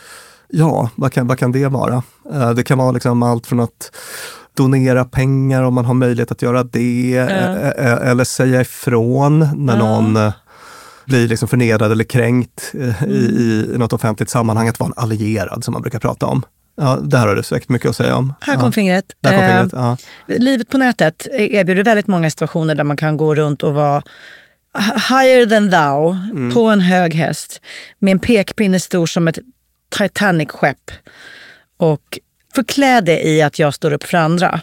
[SPEAKER 4] ja, vad kan, vad kan det vara? Eh, det kan vara liksom allt från att donera pengar om man har möjlighet att göra det. Ja. Eh, eller säga ifrån när ja. någon blir liksom förnedrad eller kränkt eh, mm. i, i något offentligt sammanhang. Att vara en allierad som man brukar prata om. Ja, det här har du säkert mycket att säga om.
[SPEAKER 5] Här kom
[SPEAKER 4] ja.
[SPEAKER 5] fingret.
[SPEAKER 4] Där kom fingret ja.
[SPEAKER 5] eh, livet på nätet erbjuder väldigt många situationer där man kan gå runt och vara higher than thou mm. på en hög häst med en pekpinne stor som ett Titanic-skepp och förklä det i att jag står upp för andra.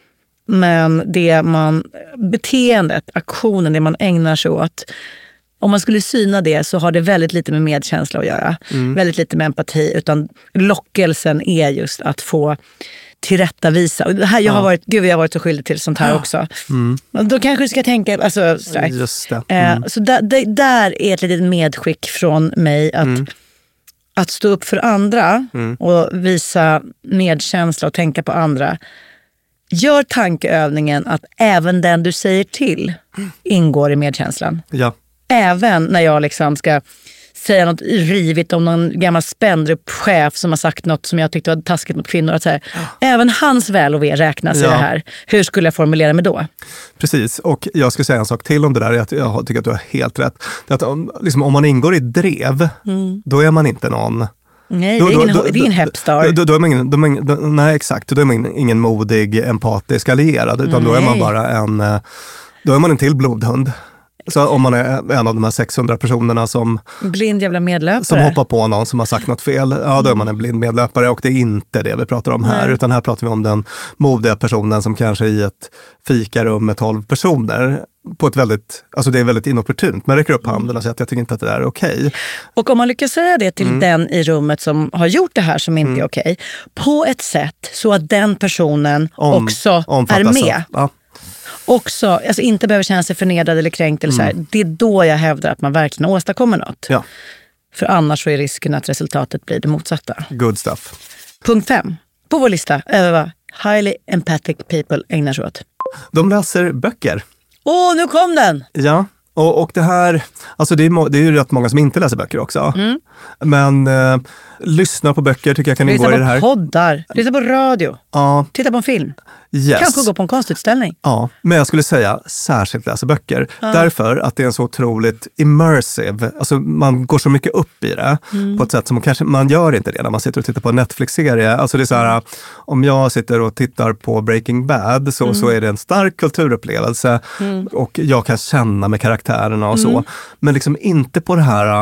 [SPEAKER 5] Men det man, beteendet, aktionen, det man ägnar sig åt, om man skulle syna det så har det väldigt lite med medkänsla att göra. Mm. Väldigt lite med empati, utan lockelsen är just att få tillrättavisa. Och det här, jag har varit, gud jag har varit så skyldig till sånt här ja. också. Mm. Då kanske du ska tänka, alltså sådär.
[SPEAKER 4] Just det. Mm.
[SPEAKER 5] Eh, så där, det, där är ett litet medskick från mig att, mm. att stå upp för andra mm. och visa medkänsla och tänka på andra. Gör tankeövningen att även den du säger till ingår i medkänslan. Ja. Även när jag liksom ska säga något rivigt om någon gammal Spendrup-chef som har sagt något som jag tyckte var taskigt mot kvinnor. Att säga, även hans väl och ve räknas i ja. det här. Hur skulle jag formulera mig då?
[SPEAKER 4] Precis, och jag ska säga en sak till om det där. Jag tycker att du har helt rätt. Det att om, liksom, om man ingår i drev, mm. då är man inte någon...
[SPEAKER 5] Nej, då, det är ingen, då, det är ingen hepstar.
[SPEAKER 4] Då, då, då är man ingen, då, då, nej, exakt. Då är man ingen modig, empatisk allierad. Utan nej. då är man bara en... Då är man en till blodhund. Så om man är en av de här sexhundra personerna som...
[SPEAKER 5] Blind jävla medlöpare.
[SPEAKER 4] Som hoppar på någon som har sagt något fel. Ja, då är man en blind medlöpare och det är inte det vi pratar om här. Nej. Utan här pratar vi om den modiga personen som kanske i ett fikarum med tolv personer på ett väldigt, alltså det är väldigt inopportunt. Man räcker upp handen och säger att jag tycker inte att det där är okej. Okay.
[SPEAKER 5] Och om man lyckas säga det till mm. den i rummet som har gjort det här som inte mm. är okej. Okay, på ett sätt så att den personen om, också är med. Ja. Också, alltså inte behöver känna sig förnedrad eller kränkt eller mm. så här. Det är då jag hävdar att man verkligen åstadkommer något. Ja. För annars så är risken att resultatet blir det motsatta.
[SPEAKER 4] Good stuff.
[SPEAKER 5] Punkt fem på vår lista över vad highly empathic people ägnar sig åt.
[SPEAKER 4] De läser böcker.
[SPEAKER 5] Åh, nu kom den!
[SPEAKER 4] Ja, och, och det här, alltså det är, det är ju rätt många som inte läser böcker också. Mm. Men eh, lyssna på böcker tycker jag kan ingå i det här.
[SPEAKER 5] Lyssna på poddar, lyssna på radio, ja. Titta på en film.
[SPEAKER 4] Yes.
[SPEAKER 5] Kanske gå på en konstutställning.
[SPEAKER 4] Ja, men jag skulle säga särskilt läsa böcker. Ja. Därför att det är en så otroligt immersive. Alltså man går så mycket upp i det mm. på ett sätt som man kanske man gör inte det när man sitter och tittar på en Netflix-serie. Alltså det är så här, om jag sitter och tittar på Breaking Bad så, mm. så är det en stark kulturupplevelse mm. och jag kan känna med karaktärerna och så. Mm. Men liksom inte på det här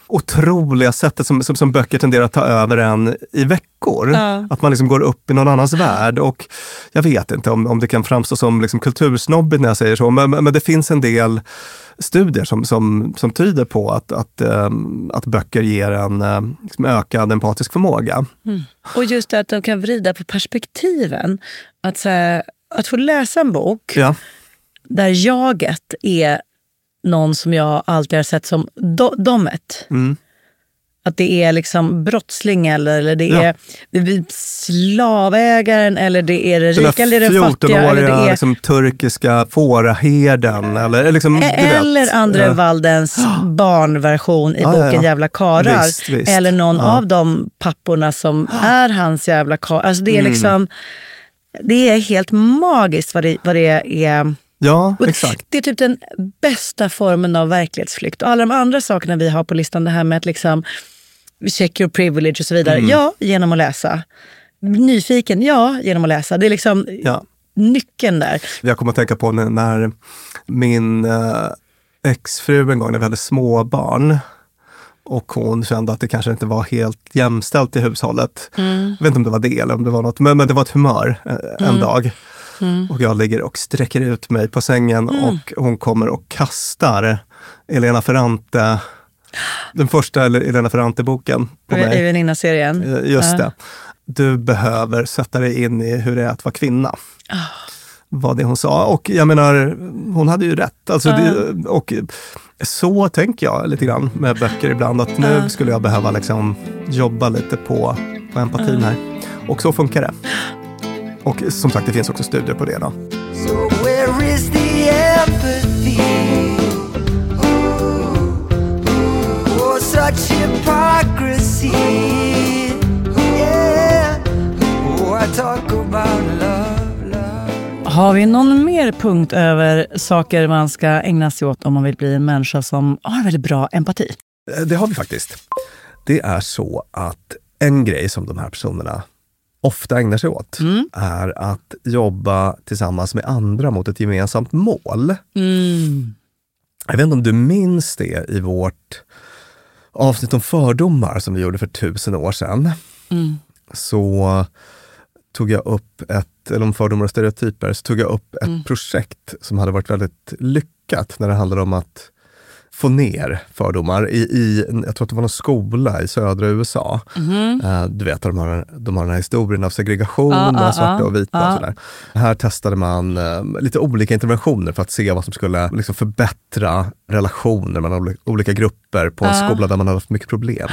[SPEAKER 4] otroliga sättet som, som, som böcker tenderar att ta över en i veckor.
[SPEAKER 5] Ja.
[SPEAKER 4] Att man liksom går upp i någon annans värld. Och jag vet inte om, om det kan framstå som liksom kultursnobbigt när jag säger så, men, men det finns en del studier som, som, som tyder på att, att, um, att böcker ger en um, liksom ökad empatisk förmåga.
[SPEAKER 5] Mm. Och just det att de kan vrida på perspektiven. Att, så här, att få läsa en bok
[SPEAKER 4] ja.
[SPEAKER 5] där jaget är någon som jag alltid har sett som do- domet.
[SPEAKER 4] Mm.
[SPEAKER 5] Att det är liksom brottsling eller, eller det
[SPEAKER 4] Ja.
[SPEAKER 5] är slavägaren eller det är det rika eller det fattiga.
[SPEAKER 4] fjorton-åriga
[SPEAKER 5] Eller, det är,
[SPEAKER 4] liksom, turkiska fåraherden. Eller, liksom,
[SPEAKER 5] eller André
[SPEAKER 4] ja.
[SPEAKER 5] Waldens barnversion i
[SPEAKER 4] Ja,
[SPEAKER 5] boken
[SPEAKER 4] ja, ja.
[SPEAKER 5] Jävla karar.
[SPEAKER 4] Visst, visst.
[SPEAKER 5] Eller någon
[SPEAKER 4] Ja.
[SPEAKER 5] av de papporna som är hans jävla karar. Alltså det är
[SPEAKER 4] Mm.
[SPEAKER 5] liksom, det är helt magiskt vad det, vad det är.
[SPEAKER 4] Ja,
[SPEAKER 5] Och
[SPEAKER 4] exakt.
[SPEAKER 5] det är typ den bästa formen av verklighetsflykt. Och alla de andra sakerna vi har på listan, det här med att liksom check your privilege och så vidare.
[SPEAKER 4] Mm.
[SPEAKER 5] Ja, genom att läsa. Nyfiken, ja, genom att läsa. Det är liksom
[SPEAKER 4] Ja.
[SPEAKER 5] nyckeln där.
[SPEAKER 4] Jag kommer att tänka på när, när min eh, exfru en gång, när vi hade små barn och hon kände att det kanske inte var helt jämställt i hushållet.
[SPEAKER 5] Mm.
[SPEAKER 4] Jag vet inte om det var det eller om det var något, men, men det var ett humör eh, en
[SPEAKER 5] Mm.
[SPEAKER 4] dag.
[SPEAKER 5] Mm.
[SPEAKER 4] Och jag ligger och sträcker ut mig på sängen
[SPEAKER 5] Mm.
[SPEAKER 4] och hon kommer och kastar Elena Ferrante, den första Elena Ferrante-boken på
[SPEAKER 5] I
[SPEAKER 4] mig.
[SPEAKER 5] väninna-serien.
[SPEAKER 4] Eh, Just
[SPEAKER 5] Ja.
[SPEAKER 4] det. Du behöver sätta dig in i hur det är att vara kvinna.
[SPEAKER 5] Ah.
[SPEAKER 4] Vad det hon sa. Och jag menar, hon hade ju rätt. Alltså
[SPEAKER 5] Ja.
[SPEAKER 4] det, och så tänker jag lite grann med böcker ibland. Att nu
[SPEAKER 5] Ja.
[SPEAKER 4] skulle jag behöva liksom jobba lite på, på empatin
[SPEAKER 5] Ja.
[SPEAKER 4] här. Och så funkar det. Och som sagt, det finns också studier på det då.
[SPEAKER 6] So where is the empathy? Oh, such hypocrisy. Yeah. Oh, I talk about love, love.
[SPEAKER 5] Har vi någon mer punkt över saker man ska ägna sig åt om man vill bli en människa som har väldigt bra empati?
[SPEAKER 4] Det har vi faktiskt. Det är så att en grej som de här personerna ofta ägnar sig åt
[SPEAKER 5] Mm.
[SPEAKER 4] är att jobba tillsammans med andra mot ett gemensamt mål.
[SPEAKER 5] Mm.
[SPEAKER 4] Jag vet inte om du minns det i vårt avsnitt om fördomar som vi gjorde för tusen år sedan.
[SPEAKER 5] Mm.
[SPEAKER 4] Så tog jag upp ett, eller om fördomar och stereotyper, så tog jag upp ett
[SPEAKER 5] Mm.
[SPEAKER 4] projekt som hade varit väldigt lyckat när det handlade om att få ner fördomar i, i jag tror att det var någon skola i södra U S A.
[SPEAKER 5] Mhm.
[SPEAKER 4] Uh, du vet, de har, de har den här historien av segregation
[SPEAKER 5] Ja,
[SPEAKER 4] mellan
[SPEAKER 5] ja,
[SPEAKER 4] svarta
[SPEAKER 5] ja.
[SPEAKER 4] och vita.
[SPEAKER 5] Ja.
[SPEAKER 4] Och sådär. Här testade man uh, lite olika interventioner för att se vad som skulle liksom, förbättra relationer mellan olika, olika grupper på en
[SPEAKER 5] Ja.
[SPEAKER 4] skola där man hade haft mycket problem.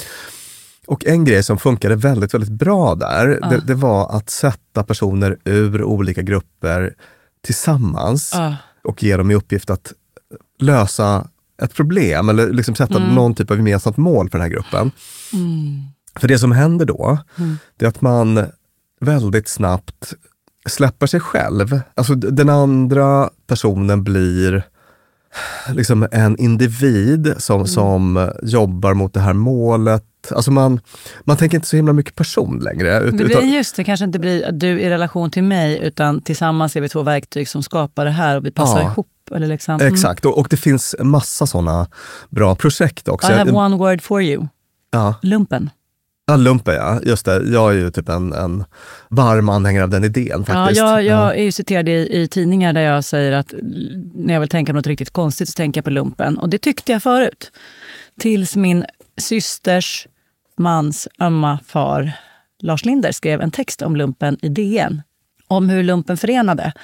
[SPEAKER 4] Och en grej som funkade väldigt, väldigt bra där,
[SPEAKER 5] Ja.
[SPEAKER 4] det, det var att sätta personer ur olika grupper tillsammans
[SPEAKER 5] Ja.
[SPEAKER 4] och ge dem i uppgift att lösa ett problem eller liksom sätta
[SPEAKER 5] Mm.
[SPEAKER 4] någon typ av gemensamt mål för den här gruppen.
[SPEAKER 5] Mm.
[SPEAKER 4] För det som händer då,
[SPEAKER 5] Mm.
[SPEAKER 4] det är att man väldigt snabbt släpper sig själv. Alltså d- den andra personen blir liksom en individ som,
[SPEAKER 5] Mm.
[SPEAKER 4] som jobbar mot det här målet. Alltså man, man tänker inte så himla mycket person längre. Ut,
[SPEAKER 5] Det blir
[SPEAKER 4] utan,
[SPEAKER 5] just det, kanske inte blir att du i relation till mig, utan tillsammans är vi två verktyg som skapar det här och vi passar
[SPEAKER 4] Ja.
[SPEAKER 5] ihop. Eller liksom. Mm.
[SPEAKER 4] exakt, och, och det finns en massa sådana bra projekt också.
[SPEAKER 5] I have one word for you.
[SPEAKER 4] Ja.
[SPEAKER 5] Lumpen.
[SPEAKER 4] Ja, lumpen, ja. Just det. Jag är ju typ en, en varm anhängare av den idén faktiskt.
[SPEAKER 5] Ja, jag, jag är ju citerad i, i tidningar där jag säger att när jag vill tänka på något riktigt konstigt så tänker jag på lumpen. Och det tyckte jag förut. Tills min systers mans ömma far Lars Linder skrev en text om lumpen i D N. Om hur lumpen förenade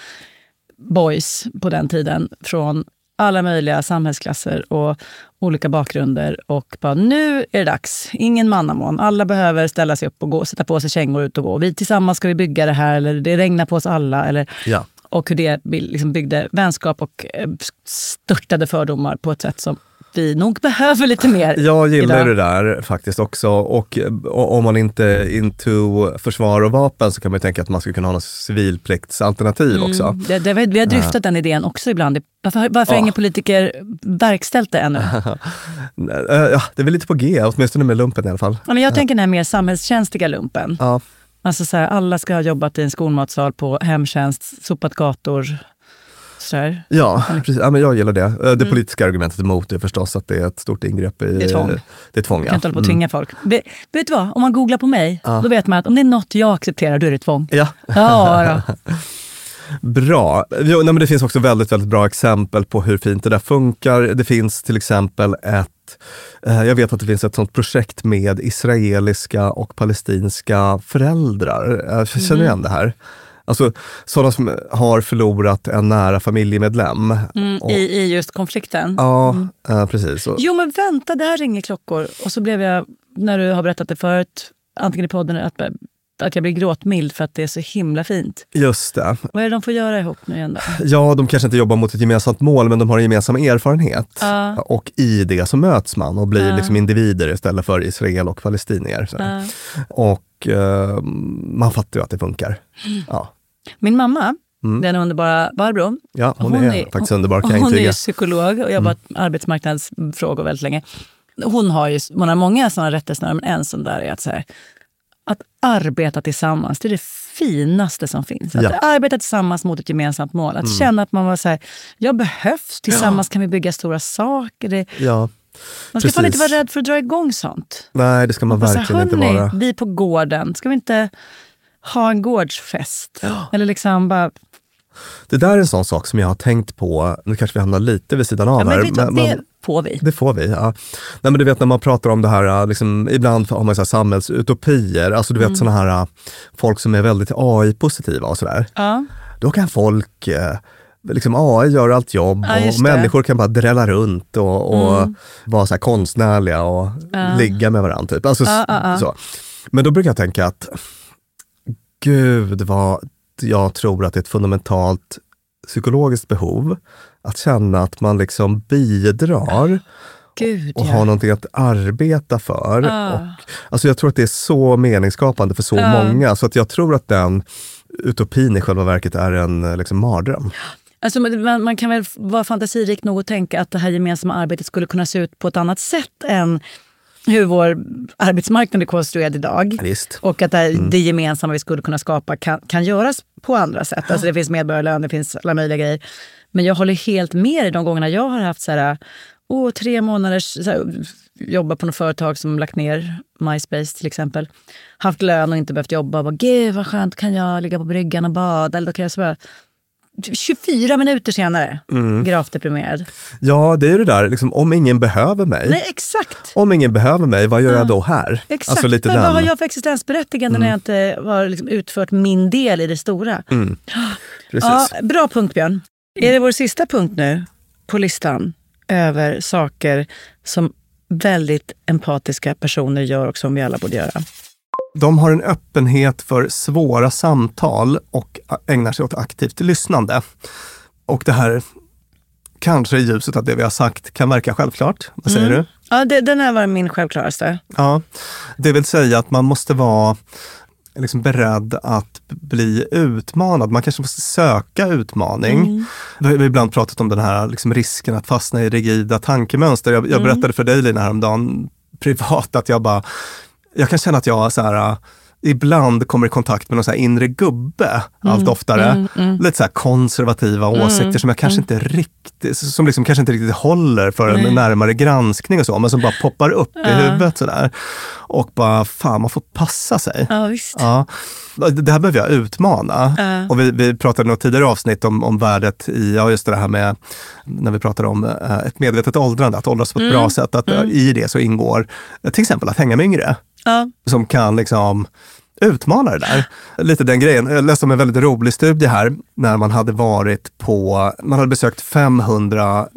[SPEAKER 5] boys på den tiden från alla möjliga samhällsklasser och olika bakgrunder. Och bara, nu är det dags. Ingen mannamån. Alla behöver ställa sig upp och gå, sätta på sig kängor ut och gå. Vi tillsammans ska vi bygga det här, eller det regnar på oss alla. Eller,
[SPEAKER 4] Ja.
[SPEAKER 5] och hur det liksom byggde vänskap och eh, störtade fördomar på ett sätt som vi nog behöver lite mer.
[SPEAKER 4] Jag gillar
[SPEAKER 5] idag.
[SPEAKER 4] det där faktiskt också. Och, och om man inte är into försvar och vapen så kan man ju tänka att man skulle kunna ha något civilpliktsalternativ också.
[SPEAKER 5] Mm, det, det, vi har dryftat
[SPEAKER 4] Ja.
[SPEAKER 5] den idén också ibland. Varför, varför har
[SPEAKER 4] Ja.
[SPEAKER 5] ingen politiker verkställt det ännu?
[SPEAKER 4] Ja, det är väl lite på G, åtminstone med lumpen i alla fall.
[SPEAKER 5] Ja, men jag tänker den här mer samhällstjänstiga lumpen.
[SPEAKER 4] Ja.
[SPEAKER 5] Alltså så här, alla ska ha jobbat i en skolmatsal på hemtjänst, sopat gator, sådär.
[SPEAKER 4] Ja, precis. Ja, men jag gillar det. Det
[SPEAKER 5] Mm.
[SPEAKER 4] politiska argumentet emot är förstås att det är ett stort ingrepp i...
[SPEAKER 5] Det är tvång.
[SPEAKER 4] Det är tvång,
[SPEAKER 5] Du
[SPEAKER 4] ja.
[SPEAKER 5] kan inte hålla på att
[SPEAKER 4] Mm.
[SPEAKER 5] tvinga folk. Be, vet du vad? Om man googlar på mig,
[SPEAKER 4] Ja.
[SPEAKER 5] då vet man att om det är något jag accepterar, då är det tvång.
[SPEAKER 4] Ja.
[SPEAKER 5] Ja då.
[SPEAKER 4] Bra. Jo, nej, men det finns också väldigt, väldigt bra exempel på hur fint det där funkar. Det finns till exempel ett, eh, jag vet att det finns ett sånt projekt med israeliska och palestinska föräldrar. Jag känner
[SPEAKER 5] Mhm.
[SPEAKER 4] igen det här. Alltså sådana som har förlorat en nära familjemedlem.
[SPEAKER 5] Mm,
[SPEAKER 4] Och-
[SPEAKER 5] i, I just konflikten.
[SPEAKER 4] Ja,
[SPEAKER 5] Mm.
[SPEAKER 4] eh, precis. Och,
[SPEAKER 5] Jo men vänta, det här ringer klockor. Och så blev jag, när du har berättat det förut, antingen i podden, att, att jag blir gråtmild för att det är så himla fint.
[SPEAKER 4] just det.
[SPEAKER 5] Vad är det de får göra ihop nu igen då?
[SPEAKER 4] Ja, de kanske inte jobbar mot ett gemensamt mål, men de har en gemensam erfarenhet.
[SPEAKER 5] Ja.
[SPEAKER 4] Och i det så möts man och blir
[SPEAKER 5] Ja.
[SPEAKER 4] liksom individer istället för Israel och palestinier. Så.
[SPEAKER 5] Ja.
[SPEAKER 4] Och eh, man fattar ju att det funkar. Ja,
[SPEAKER 5] Min mamma,
[SPEAKER 4] Mm.
[SPEAKER 5] den underbara Barbro,
[SPEAKER 4] ja hon,
[SPEAKER 5] Hon
[SPEAKER 4] är,
[SPEAKER 5] är-
[SPEAKER 4] faktiskt underbar, kan jag
[SPEAKER 5] hon är
[SPEAKER 4] intyga.
[SPEAKER 5] ju psykolog och jobbat med arbetsmarknadsfrågor väldigt länge. Hon har ju hon har många sådana rättesnören, men en sån där är att, så här, att arbeta tillsammans, det är det finaste som finns. Att
[SPEAKER 4] Ja.
[SPEAKER 5] arbeta tillsammans mot ett gemensamt mål. Att
[SPEAKER 4] Mm.
[SPEAKER 5] känna att man var så här, jag behövs, tillsammans kan vi bygga stora saker. Det,
[SPEAKER 4] Ja,
[SPEAKER 5] man ska fan inte
[SPEAKER 4] precis.
[SPEAKER 5] vara rädd för att dra igång sånt.
[SPEAKER 4] Nej, det ska man
[SPEAKER 5] Och så här,
[SPEAKER 4] verkligen inte
[SPEAKER 5] "Hörni,
[SPEAKER 4] vara.
[SPEAKER 5] vi på gården, ska vi inte ha en gårdsfest?" Eller liksom bara...
[SPEAKER 4] Det där är en sån sak som jag har tänkt på, nu kanske vi hamnar lite vid sidan av
[SPEAKER 5] Ja, men
[SPEAKER 4] här.
[SPEAKER 5] vet du, det får vi.
[SPEAKER 4] Det får vi, ja. Nej, men du vet när man pratar om det här, liksom, ibland har man så här samhällsutopier, alltså du vet
[SPEAKER 5] Mm.
[SPEAKER 4] såna här folk som är väldigt A I-positiva och sådär.
[SPEAKER 5] Ja.
[SPEAKER 4] Då kan folk, eh, liksom A I gör allt jobb
[SPEAKER 5] Ja, just
[SPEAKER 4] och
[SPEAKER 5] det.
[SPEAKER 4] människor kan bara drälla runt och, och
[SPEAKER 5] Mm.
[SPEAKER 4] vara så här konstnärliga och
[SPEAKER 5] Ja.
[SPEAKER 4] ligga med varandra. Typ. Alltså,
[SPEAKER 5] Ja, ja, ja.
[SPEAKER 4] Så. Men då brukar jag tänka att gud vad jag tror att det är ett fundamentalt psykologiskt behov att känna att man liksom bidrar
[SPEAKER 5] Gud,
[SPEAKER 4] och
[SPEAKER 5] ja.
[SPEAKER 4] har någonting att arbeta för.
[SPEAKER 5] Ja.
[SPEAKER 4] Och, alltså jag tror att det är så meningsskapande för så
[SPEAKER 5] Ja.
[SPEAKER 4] många, så att jag tror att den utopin i själva verket är en liksom mardröm.
[SPEAKER 5] Alltså, man, man kan väl vara fantasirik nog att tänka att det här gemensamma arbetet skulle kunna se ut på ett annat sätt än hur vår arbetsmarknad är konstruerad idag.
[SPEAKER 4] Visst.
[SPEAKER 5] Och att det, här,
[SPEAKER 4] Mm.
[SPEAKER 5] det gemensamma vi skulle kunna skapa kan, kan göras på andra sätt. Alltså det finns medborgarlön, det finns alla möjliga grejer. Men jag håller helt med i de gångerna jag har haft så här, åh, tre månaders så här, jobba på något företag som lagt ner MySpace till exempel. Haft lön och inte behövt jobba. Bara, gud vad skönt, kan jag ligga på bryggan och bada? Eller då kan jag så bara, tjugofyra minuter senare,
[SPEAKER 4] Mm.
[SPEAKER 5] gravt deprimerad.
[SPEAKER 4] Ja, det är ju det där, liksom, om ingen behöver mig.
[SPEAKER 5] Nej, exakt.
[SPEAKER 4] Om ingen behöver mig, vad gör
[SPEAKER 5] Ja.
[SPEAKER 4] jag då här?
[SPEAKER 5] Exakt,
[SPEAKER 4] Alltså lite
[SPEAKER 5] men vad
[SPEAKER 4] den.
[SPEAKER 5] har jag för existensberättigande
[SPEAKER 4] Mm.
[SPEAKER 5] när jag inte har liksom utfört min del i det stora?
[SPEAKER 4] Mm. Precis.
[SPEAKER 5] Ja, bra punkt, Björn. Är det vår sista punkt nu på listan över saker som väldigt empatiska personer gör och som vi alla borde göra?
[SPEAKER 4] De har en öppenhet för svåra samtal och ägnar sig åt aktivt lyssnande. Och det här, kanske i ljuset av det vi har sagt, kan verka självklart. Vad säger
[SPEAKER 5] Mm.
[SPEAKER 4] du?
[SPEAKER 5] Ja, det, den här var min självklaraste.
[SPEAKER 4] Ja, det vill säga att man måste vara liksom beredd att bli utmanad. Man kanske måste söka utmaning.
[SPEAKER 5] Mm.
[SPEAKER 4] Vi har ibland pratat om den här liksom risken att fastna i rigida tankemönster. Jag, jag
[SPEAKER 5] Mm.
[SPEAKER 4] berättade för dig, Lina, häromdagen privat att jag bara, jag kan känna att jag så här, ibland kommer i kontakt med någon så här inre gubbe
[SPEAKER 5] Mm,
[SPEAKER 4] allt oftare.
[SPEAKER 5] mm, mm.
[SPEAKER 4] Lite så här konservativa
[SPEAKER 5] Mm,
[SPEAKER 4] åsikter som jag kanske
[SPEAKER 5] mm.
[SPEAKER 4] inte riktigt, som liksom kanske inte riktigt håller för en
[SPEAKER 5] Nej.
[SPEAKER 4] närmare granskning och så, men som bara poppar upp i
[SPEAKER 5] Ja.
[SPEAKER 4] huvudet sådär. Och bara, fan, man får passa sig.
[SPEAKER 5] Ja, visst.
[SPEAKER 4] Ja. Det här behöver jag utmana.
[SPEAKER 5] Ja.
[SPEAKER 4] Och vi, vi pratade i något tidigare avsnitt om, om värdet i, ja just det här med, när vi pratade om eh, ett medvetet åldrande, att åldras på ett
[SPEAKER 5] Mm.
[SPEAKER 4] bra sätt, att eh,
[SPEAKER 5] Mm.
[SPEAKER 4] i det så ingår eh, till exempel att hänga med yngre,
[SPEAKER 5] Ja.
[SPEAKER 4] som kan liksom utmana det där. Lite den grejen. Jag läste om en väldigt rolig studie här, när man hade varit på, man hade besökt femhundra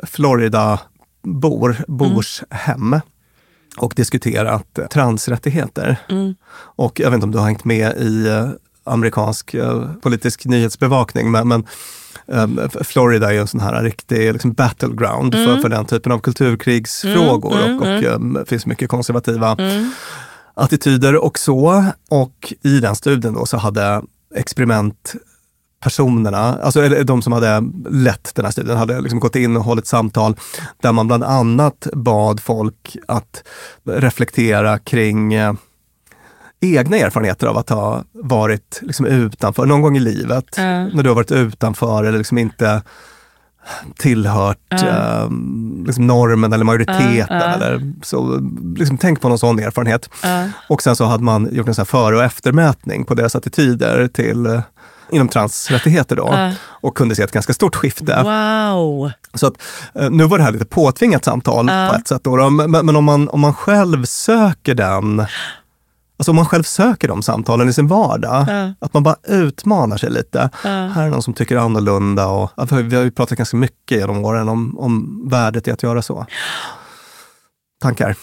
[SPEAKER 4] Florida-bor, bors hem och diskuterat eh, transrättigheter.
[SPEAKER 5] Mm.
[SPEAKER 4] Och jag vet inte om du har hängt med i eh, amerikansk eh, politisk nyhetsbevakning, men, men eh, Florida är ju en sån här riktig liksom, battleground
[SPEAKER 5] Mm.
[SPEAKER 4] för, för den typen av kulturkrigsfrågor.
[SPEAKER 5] Mm,
[SPEAKER 4] och,
[SPEAKER 5] mm,
[SPEAKER 4] och eh, finns mycket konservativa
[SPEAKER 5] Mm.
[SPEAKER 4] attityder och så. Och i den studien då så hade experimentpersonerna, alltså eller de som hade lett den här studien, hade liksom gått in och hållit samtal där man bland annat bad folk att reflektera kring eh, egna erfarenheter av att ha varit liksom utanför någon gång i livet.
[SPEAKER 5] Ja.
[SPEAKER 4] När du har varit utanför eller liksom inte tillhört
[SPEAKER 5] uh.
[SPEAKER 4] eh, liksom normen eller majoriteten.
[SPEAKER 5] Uh, uh.
[SPEAKER 4] Eller så, liksom, tänk på någon sån erfarenhet.
[SPEAKER 5] Uh.
[SPEAKER 4] Och sen så hade man gjort en sån här före- och eftermätning på deras attityder till, eh, inom transrättigheter då.
[SPEAKER 5] Uh.
[SPEAKER 4] Och kunde se ett ganska stort skifte.
[SPEAKER 5] Wow!
[SPEAKER 4] Så att, eh, nu var det här lite påtvingat samtal
[SPEAKER 5] uh.
[SPEAKER 4] på ett sätt. Då, då. Men, men om, man, om man själv söker den... Alltså om man själv söker de samtalen i sin vardag,
[SPEAKER 5] uh.
[SPEAKER 4] att man bara utmanar sig lite.
[SPEAKER 5] Uh.
[SPEAKER 4] Här är någon som tycker annorlunda. Och, att vi har ju pratat ganska mycket genom åren om, om värdet i att göra så. Tankar?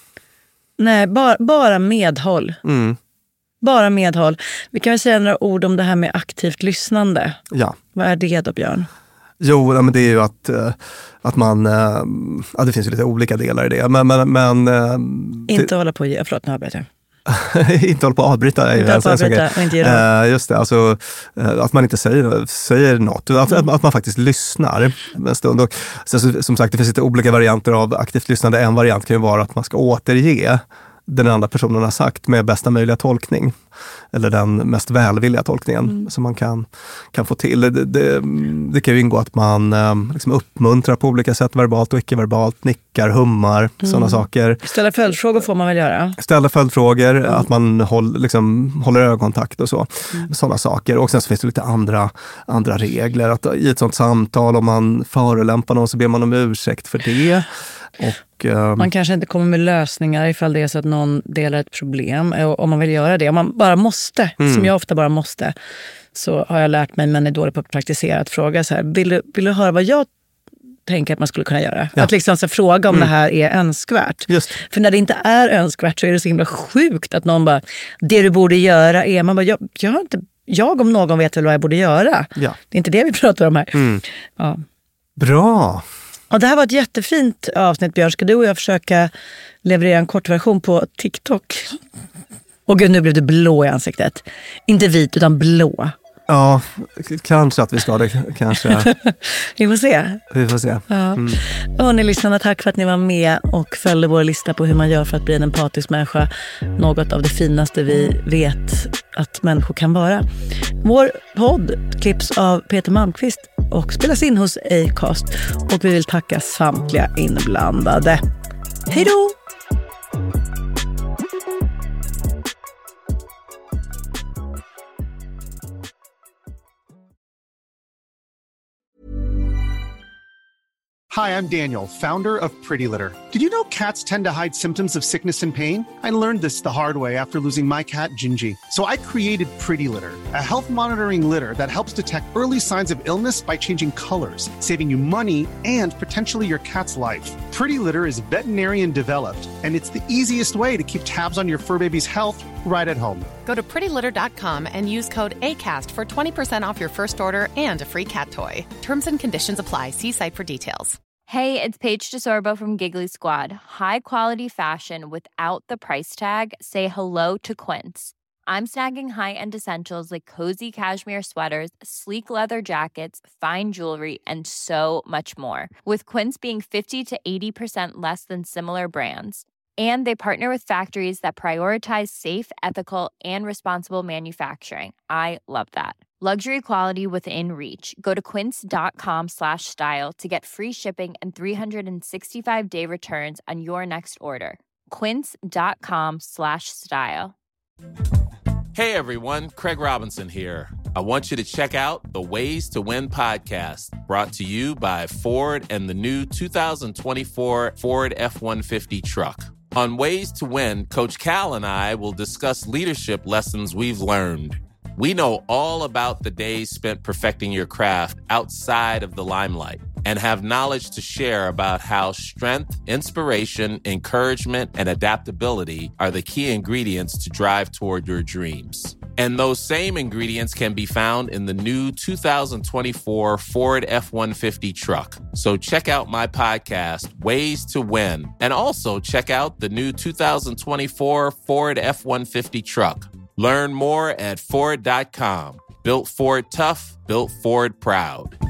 [SPEAKER 5] Nej, bara, bara medhåll.
[SPEAKER 4] Mm.
[SPEAKER 5] Bara medhåll. Vi kan väl säga några ord om det här med aktivt lyssnande.
[SPEAKER 4] Ja.
[SPEAKER 5] Vad är det då, Björn?
[SPEAKER 4] Jo, men det är ju att, att man... Ja, det finns ju lite olika delar i det. Men... men, men
[SPEAKER 5] inte
[SPEAKER 4] det,
[SPEAKER 5] hålla på att... Förlåt, nu avbryter jag.
[SPEAKER 4] inte hålla på att avbryta.
[SPEAKER 5] Inte hålla på att avbryta och inte göra.
[SPEAKER 4] Uh, just det, alltså uh, att man inte säger, säger något. Att, mm. att man faktiskt lyssnar en stund. Och, så, som sagt, det finns lite olika varianter av aktivt lyssnande. En variant kan ju vara att man ska återge den andra personen har sagt med bästa möjliga tolkning. Eller den mest välvilliga tolkningen mm. som man kan, kan få till. Det, det, det kan ju ingå att man um, liksom uppmuntrar på olika sätt, verbalt och icke-verbalt, nickar, hummar, mm. sådana saker.
[SPEAKER 5] Ställa följdfrågor får man väl göra?
[SPEAKER 4] Ställa följdfrågor, mm. att man håll, liksom, håller ögonkontakt och så. Mm. Sådana saker. Och sen så finns det lite andra, andra regler. Att i ett sådant samtal, om man förolämpar någon så ber man om ursäkt för det. Och, um...
[SPEAKER 5] man kanske inte kommer med lösningar ifall det är så att någon delar ett problem. Om man vill göra det. Om man bara måste, mm. som jag ofta bara måste, så har jag lärt mig, men är dålig på att praktisera, att fråga så här, vill du, vill du höra vad jag tänker att man skulle kunna göra? Ja. Att liksom så fråga om mm. det här är önskvärt.
[SPEAKER 4] Just.
[SPEAKER 5] För när det inte är önskvärt så är det så himla sjukt att någon bara, det du borde göra är, man bara, jag, jag har inte, jag om någon vet väl vad jag borde göra.
[SPEAKER 4] Ja.
[SPEAKER 5] Det är inte det vi pratar om här.
[SPEAKER 4] Mm.
[SPEAKER 5] Ja.
[SPEAKER 4] Bra!
[SPEAKER 5] Och det här var ett jättefint avsnitt, Björn. Ska du och jag försöka leverera en kortversion på TikTok? Och gud, nu blev du blå i ansiktet. Inte vit, utan blå.
[SPEAKER 4] Ja, kanske att vi ska det. Kanske.
[SPEAKER 5] Vi får se.
[SPEAKER 4] Vi får se.
[SPEAKER 5] Ja.
[SPEAKER 4] Mm.
[SPEAKER 5] Och ni lyssnarna, tack för att ni var med och följde vår lista på hur man gör för att bli en empatisk människa. Något av det finaste vi vet att människor kan vara. Vår podd klipps av Peter Malmqvist och spelas in hos Acast. Och vi vill tacka samtliga inblandade. Hej då!
[SPEAKER 13] Hi, I'm Daniel, founder of Pretty Litter. Did you know cats tend to hide symptoms of sickness and pain? I learned this the hard way after losing my cat, Gingy. So I created Pretty Litter, a health monitoring litter that helps detect early signs of illness by changing colors, saving you money and potentially your cat's life. Pretty Litter is veterinarian developed, and it's the easiest way to keep tabs on your fur baby's health right at home.
[SPEAKER 14] Go to pretty litter dot com and use code ACAST for twenty percent off your first order and a free cat toy. Terms and conditions apply. See site for details.
[SPEAKER 15] Hey, it's Paige DeSorbo from Giggly Squad. High quality fashion without the price tag. Say hello to Quince. I'm snagging high-end essentials like cozy cashmere sweaters, sleek leather jackets, fine jewelry, and so much more. With Quince being fifty to eighty percent less than similar brands. And they partner with factories that prioritize safe, ethical, and responsible manufacturing. I love that. Luxury quality within reach. Go to quince.com slash style to get free shipping and three sixty-five day returns on your next order. Quince.com slash style.
[SPEAKER 16] Hey everyone, Craig Robinson here. I want you to check out the Ways to Win podcast, brought to you by Ford and the new two thousand twenty-four Ford F one fifty truck. On Ways to Win, Coach Cal and I will discuss leadership lessons we've learned. We know all about the days spent perfecting your craft outside of the limelight and have knowledge to share about how strength, inspiration, encouragement, and adaptability are the key ingredients to drive toward your dreams. And those same ingredients can be found in the new two thousand twenty-four Ford F one fifty truck. So check out my podcast, Ways to Win, and also check out the new two thousand twenty-four Ford F one fifty truck. Learn more at Ford dot com. Built Ford tough, built Ford proud.